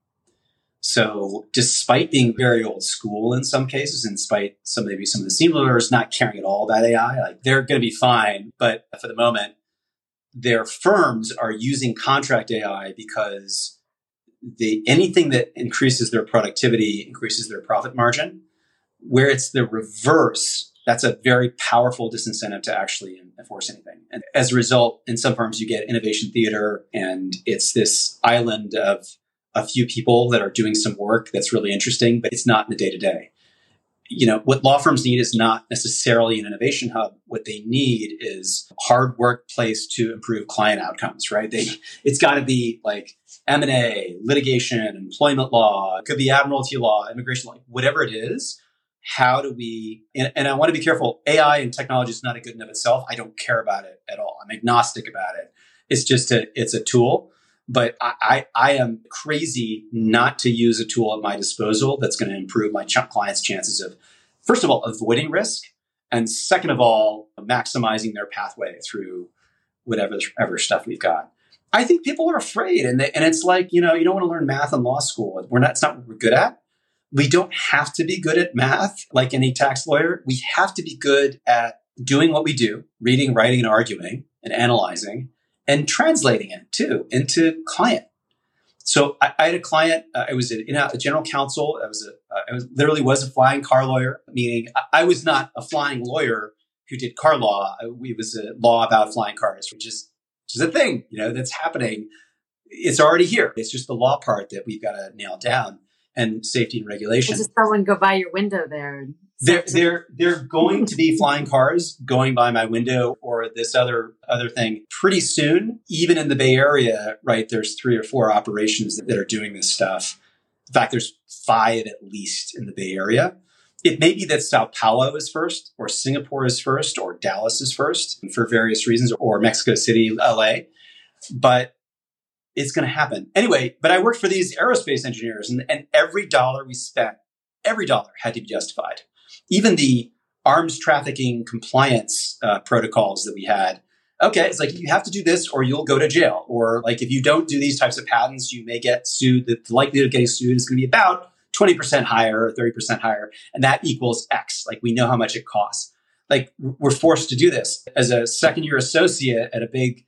So despite being very old school in some cases, and despite maybe some of the senior lawyers not caring at all about AI, like they're going to be fine. But for the moment, their firms are using contract AI because anything that increases their productivity increases their profit margin. Where it's the reverse, that's a very powerful disincentive to actually enforce anything. And as a result, in some firms, you get innovation theater, and it's this island of a few people that are doing some work that's really interesting, but it's not in the day-to-day. what law firms need is not necessarily an innovation hub. What they need is a hard workplace to improve client outcomes, right? It's got to be like M&A, litigation, employment law, it could be admiralty law, immigration law, whatever it is. How do we, and I want to be careful, AI and technology is not a good in of itself. I don't care about it at all. I'm agnostic about it. It's just it's a tool. But I am crazy not to use a tool at my disposal that's going to improve my clients' chances of, first of all, avoiding risk, and second of all, maximizing their pathway through whatever stuff we've got. I think people are afraid, and it's like, you don't want to learn math in law school. It's not what we're good at. We don't have to be good at math like any tax lawyer. We have to be good at doing what we do, reading, writing, and arguing, and analyzing, and translating it too into client. So I had a client. I was a general counsel. I literally was a flying car lawyer, meaning I was not a flying lawyer who did car law. It was a law about flying cars, which is a thing, that's happening. It's already here. It's just the law part that we've got to nail down, and safety and regulation. Just someone go by your window there. They're going to be flying cars going by my window or this other thing pretty soon. Even in the Bay Area, right? There's 3 or 4 operations that are doing this stuff. In fact, there's 5 at least in the Bay Area. It may be that Sao Paulo is first, or Singapore is first, or Dallas is first for various reasons, or Mexico City, LA. But it's going to happen. Anyway, but I worked for these aerospace engineers, and every dollar we spent, every dollar had to be justified. Even the arms trafficking compliance protocols that we had. Okay, it's like, you have to do this or you'll go to jail. Or like, if you don't do these types of patents, you may get sued. The likelihood of getting sued is going to be about 20% higher or 30% higher. And that equals X. Like, we know how much it costs. Like, we're forced to do this. As a second-year associate at a big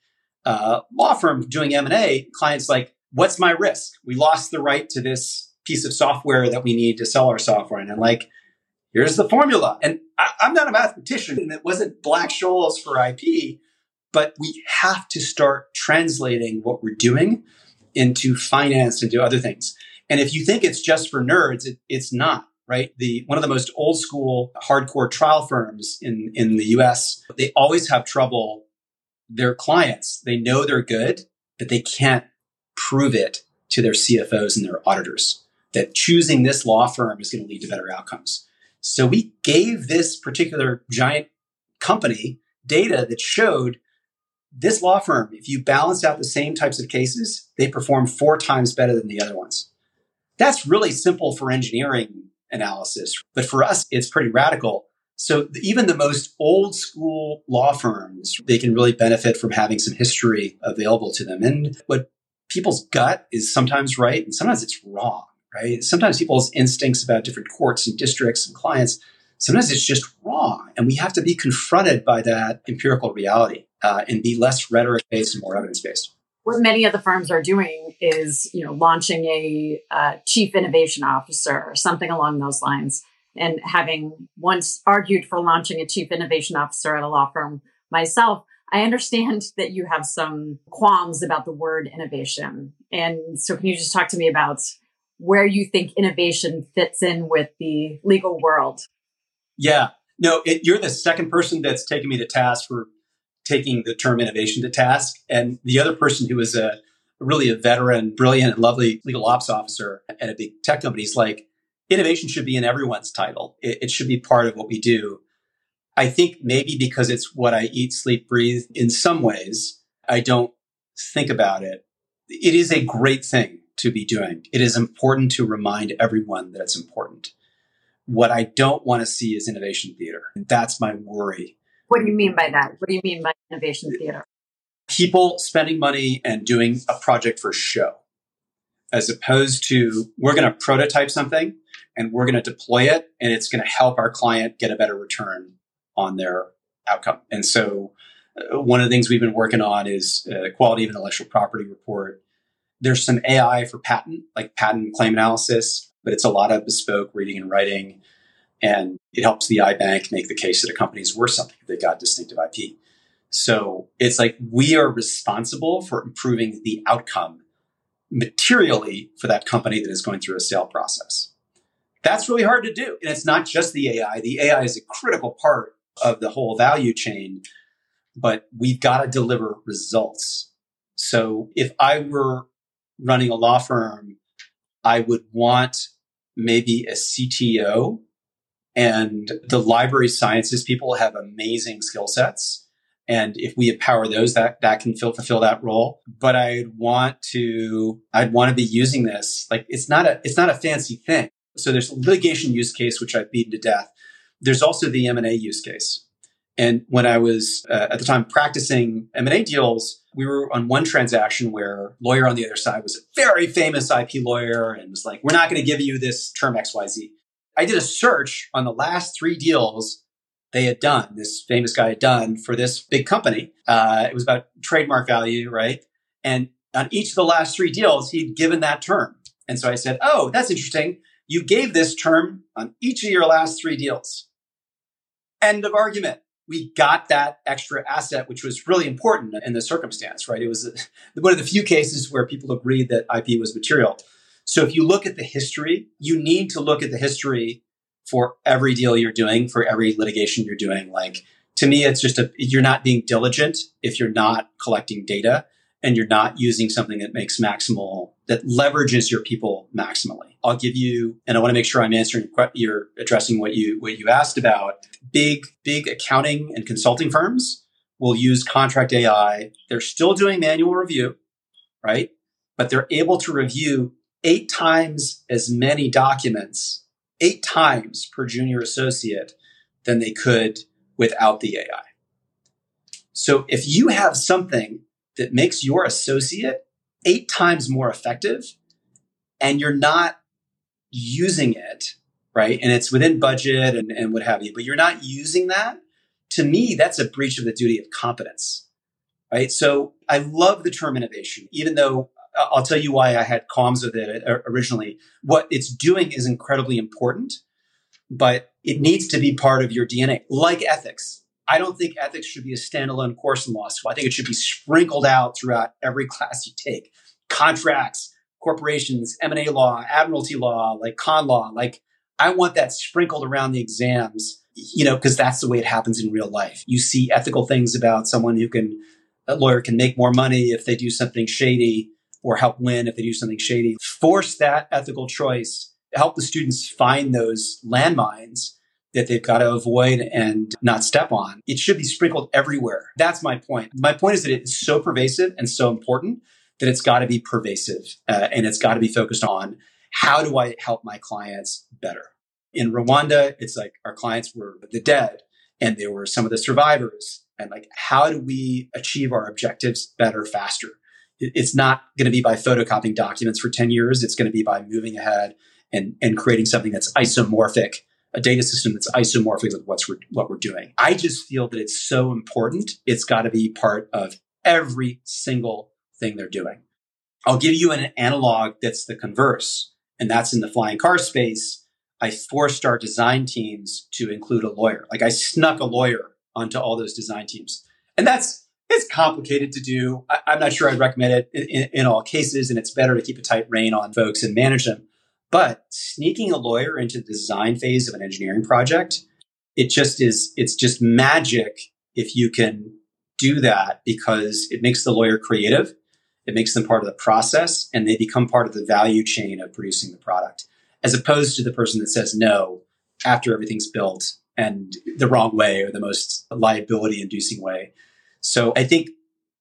law firm doing M&A, clients like, what's my risk? We lost the right to this piece of software that we need to sell our software. And I'm like, here's the formula. And I'm not a mathematician, and it wasn't Black-Scholes for IP, but we have to start translating what we're doing into finance, into other things. And if you think it's just for nerds, it's not, right? One of the most old school hardcore trial firms in the US, they always have trouble. Their clients, they know they're good, but they can't prove it to their CFOs and their auditors that choosing this law firm is going to lead to better outcomes. So we gave this particular giant company data that showed this law firm, if you balance out the same types of cases, they perform 4 times better than the other ones. That's really simple for engineering analysis, but for us, it's pretty radical. So even the most old school law firms, they can really benefit from having some history available to them. And what people's gut is sometimes right, and sometimes it's wrong, right? Sometimes people's instincts about different courts and districts and clients, sometimes it's just wrong. And we have to be confronted by that empirical reality and be less rhetoric-based and more evidence-based. What many of the firms are doing is, launching a chief innovation officer or something along those lines. And having once argued for launching a chief innovation officer at a law firm myself, I understand that you have some qualms about the word innovation. And so can you just talk to me about where you think innovation fits in with the legal world? Yeah. No, you're the second person that's taken me to task for taking the term innovation to task. And the other person who is really a veteran, brilliant, and lovely legal ops officer at a big tech company is like, innovation should be in everyone's title. It should be part of what we do. I think maybe because it's what I eat, sleep, breathe, in some ways, I don't think about it. It is a great thing to be doing. It is important to remind everyone that it's important. What I don't want to see is innovation theater. That's my worry. What do you mean by that? What do you mean by innovation theater? People spending money and doing a project for show, as opposed to we're going to prototype something and we're going to deploy it and it's going to help our client get a better return on their outcome. And so one of the things we've been working on is quality of intellectual property report. There's some AI for patent, like patent claim analysis, but it's a lot of bespoke reading and writing. And it helps the iBank make the case that a company is worth something if they got distinctive IP. So it's like we are responsible for improving the outcome materially for that company that is going through a sale process. That's really hard to do. And it's not just the AI. The AI is a critical part of the whole value chain, but we've got to deliver results. So if I were running a law firm, I would want maybe a CTO, and the library sciences people have amazing skill sets. And if we empower those, that can fulfill that role. But I'd want to be using this. Like it's not a fancy thing. So there's a litigation use case, which I've beaten to death. There's also the M&A use case. And when I was at the time practicing M&A deals, we were on one transaction where lawyer on the other side was a very famous IP lawyer and was like, we're not going to give you this term XYZ. I did a search on the last 3 deals they had done, this famous guy had done for this big company. It was about trademark value, right? And on each of the last 3 deals, he'd given that term. And so I said, oh, that's interesting. You gave this term on each of your last 3 deals. End of argument. We got that extra asset, which was really important in the circumstance, right? It was one of the few cases where people agreed that IP was material. So if you look at the history, you need to look at the history for every deal you're doing, for every litigation you're doing. Like, to me, it's just you're not being diligent if you're not collecting data and you're not using something that that leverages your people maximally. I'll give you, and I want to make sure I'm you're addressing what you asked about. Big accounting and consulting firms will use contract AI. They're still doing manual review, right? But they're able to review 8 times as many documents, 8 times per junior associate than they could without the AI. So if you have something that makes your associate 8 times more effective and you're not using it, right? And it's within budget and what have you, but you're not using that, to me, that's a breach of the duty of competence, right? So I love the term innovation, even though I'll tell you why I had qualms with it originally. What it's doing is incredibly important, but it needs to be part of your DNA, like ethics. I don't think ethics should be a standalone course in law school. I think it should be sprinkled out throughout every class you take. Contracts, corporations, M&A law, admiralty law, like con law, like I want that sprinkled around the exams, because that's the way it happens in real life. You see ethical things about someone a lawyer can make more money if they do something shady or help win if they do something shady. Force that ethical choice, help the students find those landmines that they've got to avoid and not step on. It should be sprinkled everywhere. That's my point. My point is that it's so pervasive and so important that it's got to be pervasive and it's got to be focused on how do I help my clients better. In Rwanda, it's like our clients were the dead and they were some of the survivors. And like, how do we achieve our objectives better, faster? It's not going to be by photocopying documents for 10 years. It's going to be by moving ahead and creating something that's isomorphic, a data system that's isomorphic with what we're doing. I just feel that it's so important. It's got to be part of every single thing they're doing. I'll give you an analog that's the converse, and that's in the flying car space. I forced our design teams to include a lawyer. Like I snuck a lawyer onto all those design teams. And it's complicated to do. I'm not sure I'd recommend it in all cases, and it's better to keep a tight rein on folks and manage them. But sneaking a lawyer into the design phase of an engineering project, it's just magic if you can do that, because it makes the lawyer creative. It makes them part of the process, and they become part of the value chain of producing the product, as opposed to the person that says no after everything's built and the wrong way or the most liability inducing way. So I think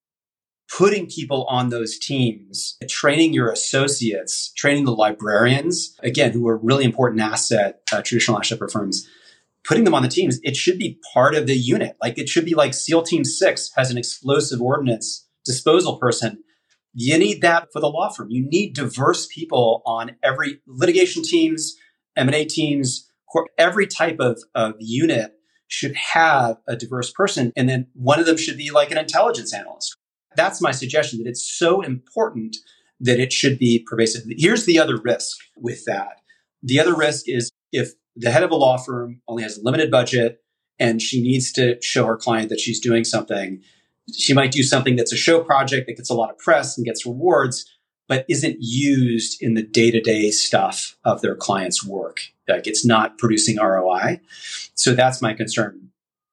putting people on those teams, training your associates, training the librarians, again, who are a really important asset, traditional asset for firms, putting them on the teams, it should be part of the unit. Like it should be like SEAL Team 6 has an explosive ordnance disposal person. You need that for the law firm. You need diverse people on every litigation teams, M&A teams, every type of unit should have a diverse person. And then one of them should be like an intelligence analyst. That's my suggestion, that it's so important that it should be pervasive. Here's the other risk with that. The other risk is if the head of a law firm only has a limited budget and she needs to show her client that she's doing something, she might do something that's a show project that gets a lot of press and gets rewards, but isn't used in the day-to-day stuff of their clients' work. Like it's not producing ROI. So that's my concern.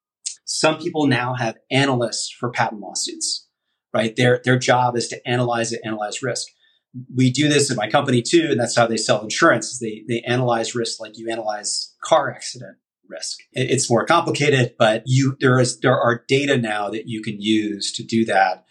Some people now have analysts for patent lawsuits, right? Their job is to analyze risk. We do this at my company too, and that's how they sell insurance. They analyze risk like you analyze car accident risk. It's more complicated, but there are data now that you can use to do that.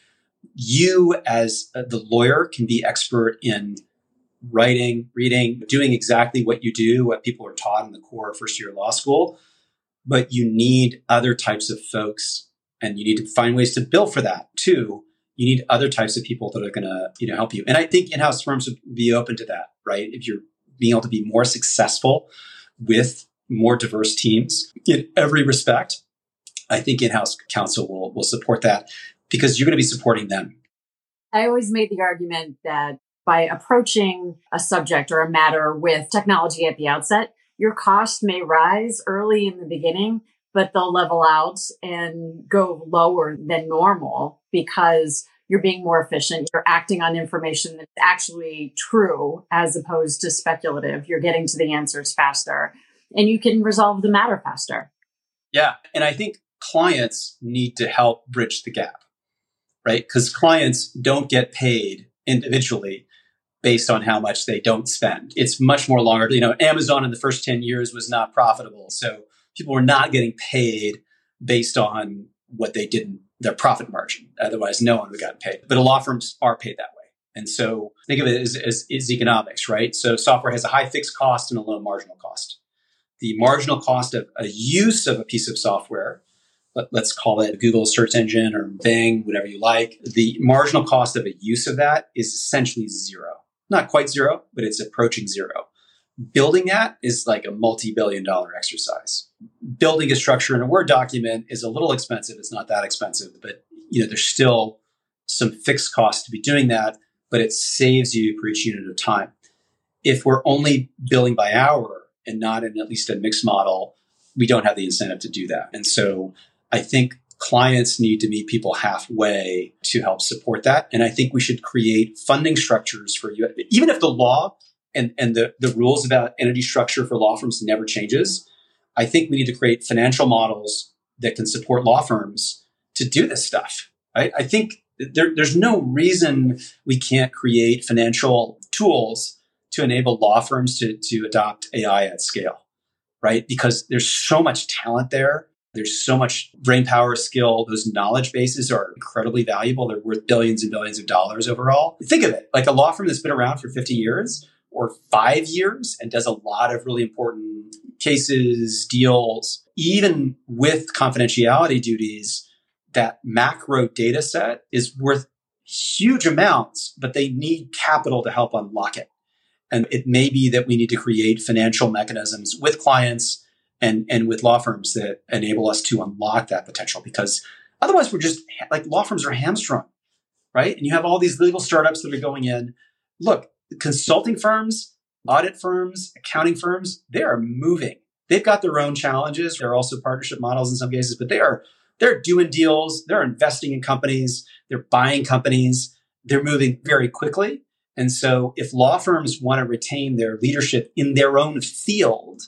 You as the lawyer can be expert in writing, reading, doing exactly what you do, what people are taught in the core first year law school. But you need other types of folks, and you need to find ways to bill for that too. You need other types of people that are going to, help you. And I think in-house firms would be open to that, right? If you're being able to be more successful with more diverse teams in every respect, I think in-house counsel will support that because you're going to be supporting them. I always made the argument that by approaching a subject or a matter with technology at the outset, your cost may rise early in the beginning, but they'll level out and go lower than normal because you're being more efficient. You're acting on information that's actually true as opposed to speculative. You're getting to the answers faster and you can resolve the matter faster. Yeah. And I think clients need to help bridge the gap, right? Because clients don't get paid individually based on how much they don't spend. It's much more longer. Amazon in the first 10 years was not profitable. So people were not getting paid based on what they did, their profit margin. Otherwise, no one would have gotten paid. But law firms are paid that way. And so think of it as economics, right? So software has a high fixed cost and a low marginal cost. The marginal cost of a use of a piece of software, let's call it Google search engine or Bing, whatever you like. The marginal cost of a use of that is essentially zero. Not quite zero, but it's approaching zero. Building that is like a multi-billion-dollar exercise. Building a structure in a Word document is a little expensive. It's not that expensive, but there's still some fixed cost to be doing that, but it saves you per each unit of time. If we're only billing by hour and not in at least a mixed model, we don't have the incentive to do that. And so I think clients need to meet people halfway to help support that. And I think we should create funding structures for you. Even if the law and the rules about entity structure for law firms never changes, I think we need to create financial models that can support law firms to do this stuff. I think there's no reason we can't create financial tools to enable law firms to adopt AI at scale, right? Because there's so much talent there. There's so much brain power, skill. Those knowledge bases are incredibly valuable. They're worth billions and billions of dollars overall. Think of it like a law firm that's been around for 50 years or 5 years and does a lot of really important cases, deals, even with confidentiality duties. That macro data set is worth huge amounts, but they need capital to help unlock it. And it may be that we need to create financial mechanisms with clients and with law firms that enable us to unlock that potential, because otherwise we're just like law firms are hamstrung, right? And you have all these legal startups that are going in. Look, consulting firms, audit firms, accounting firms, they are moving. They've got their own challenges. There are also partnership models in some cases, but they're doing deals. They're investing in companies. They're buying companies. They're moving very quickly. And so if law firms want to retain their leadership in their own field,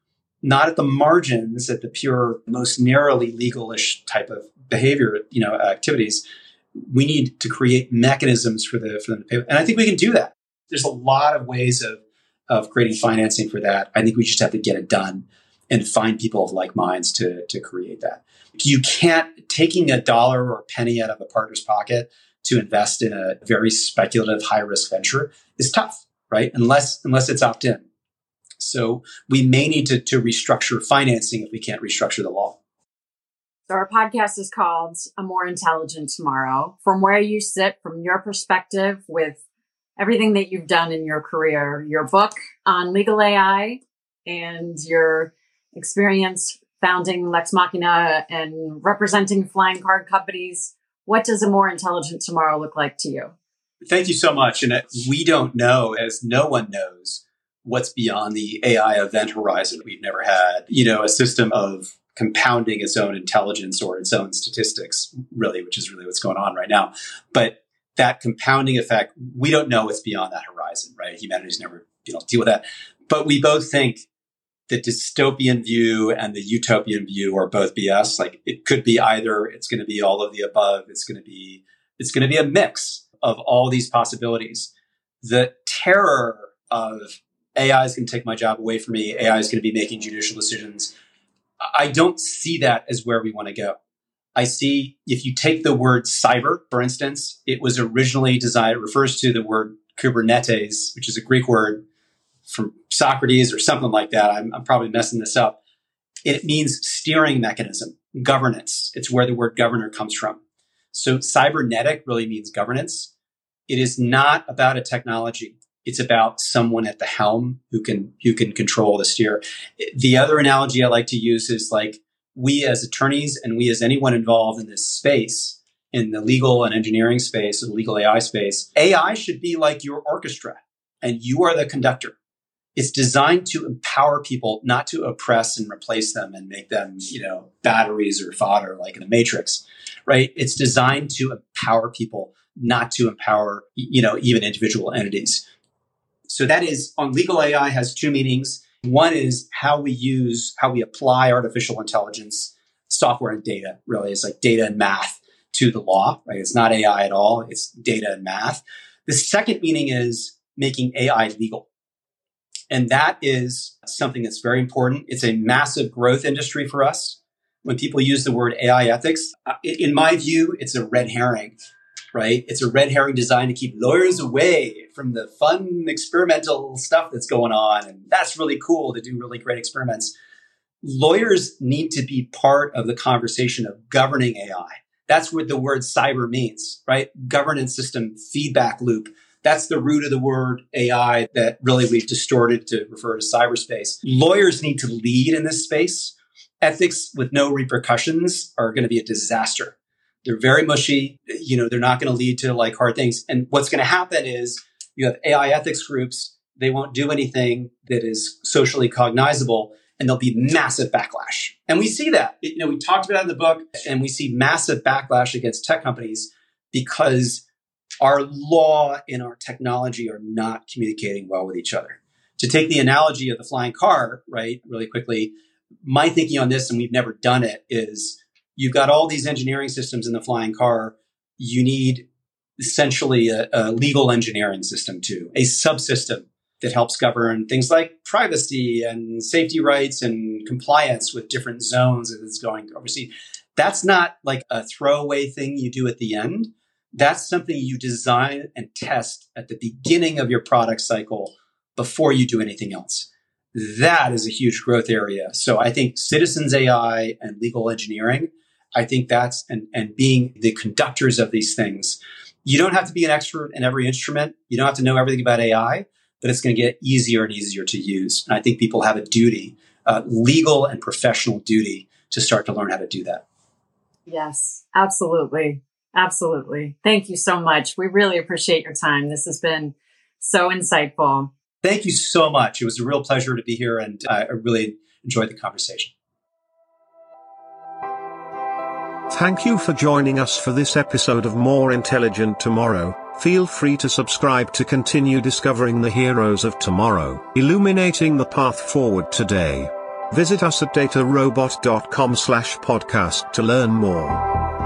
not at the margins, at the pure, most narrowly legalish type of behavior, activities, we need to create mechanisms for them to pay. And I think we can do that. There's a lot of ways of creating financing for that. I think we just have to get it done and find people of like minds to create that. You can't, taking a dollar or a penny out of a partner's pocket to invest in a very speculative, high-risk venture is tough, right? Unless it's opt-in. So we may need to restructure financing if we can't restructure the law. So our podcast is called A More Intelligent Tomorrow. From where you sit, from your perspective, with everything that you've done in your career, your book on legal AI and your experience founding Lex Machina and representing flying car companies, what does A More Intelligent Tomorrow look like to you? Thank you so much. And we don't know, as no one knows, what's beyond the AI event horizon. We've never had, a system of compounding its own intelligence or its own statistics, really, which is really what's going on right now. But that compounding effect, we don't know what's beyond that horizon, right? Humanity's never, deal with that. But we both think the dystopian view and the utopian view are both BS. Like it could be either, it's going to be all of the above. It's going to be a mix of all these possibilities. The terror of AI is going to take my job away from me. AI is going to be making judicial decisions. I don't see that as where we want to go. I see, if you take the word cyber, for instance, it was originally designed, it refers to the word Kubernetes, which is a Greek word from Socrates or something like that. I'm probably messing this up. It means steering mechanism, governance. It's where the word governor comes from. So cybernetic really means governance. It is not about a technology. It's about someone at the helm who can control the steer. The other analogy I like to use is like we as attorneys and we as anyone involved in this space, in the legal and engineering space, or the legal AI space, AI should be like your orchestra and you are the conductor. It's designed to empower people, not to oppress and replace them and make them, batteries or fodder like in a matrix, right? It's designed to empower people, not to empower, even individual entities. So that is, on legal AI has two meanings. One is how we apply artificial intelligence, software and data, really is like data and math to the law, right? It's not AI at all. It's data and math. The second meaning is making AI legal. And that is something that's very important. It's a massive growth industry for us. When people use the word AI ethics, in my view, it's a red herring, right? It's a red herring designed to keep lawyers away from the fun experimental stuff that's going on. And that's really cool to do really great experiments. Lawyers need to be part of the conversation of governing AI. That's what the word cyber means, right? Governance system, feedback loop. That's the root of the word AI that really we've distorted to refer to cyberspace. Lawyers need to lead in this space. Ethics with no repercussions are going to be a disaster. They're very mushy. They're not going to lead to like hard things. And what's going to happen is you have AI ethics groups. They won't do anything that is socially cognizable, and there'll be massive backlash. And we see that. We talked about it in the book, and we see massive backlash against tech companies because our law and our technology are not communicating well with each other. To take the analogy of the flying car, right, really quickly, my thinking on this, and we've never done it, is you've got all these engineering systems in the flying car. You need essentially a legal engineering system too, a subsystem that helps govern things like privacy and safety rights and compliance with different zones that it's going to oversee. That's not like a throwaway thing you do at the end. That's something you design and test at the beginning of your product cycle before you do anything else. That is a huge growth area. So I think citizens AI and legal engineering, I think that's, and being the conductors of these things. You don't have to be an expert in every instrument. You don't have to know everything about AI, but it's going to get easier and easier to use. And I think people have a duty, legal and professional duty, to start to learn how to do that. Yes, absolutely. Absolutely. Thank you so much. We really appreciate your time. This has been so insightful. Thank you so much. It was a real pleasure to be here, and I really enjoyed the conversation. Thank you for joining us for this episode of More Intelligent Tomorrow. Feel free to subscribe to continue discovering the heroes of tomorrow, illuminating the path forward today. Visit us at datarobot.com/podcast to learn more.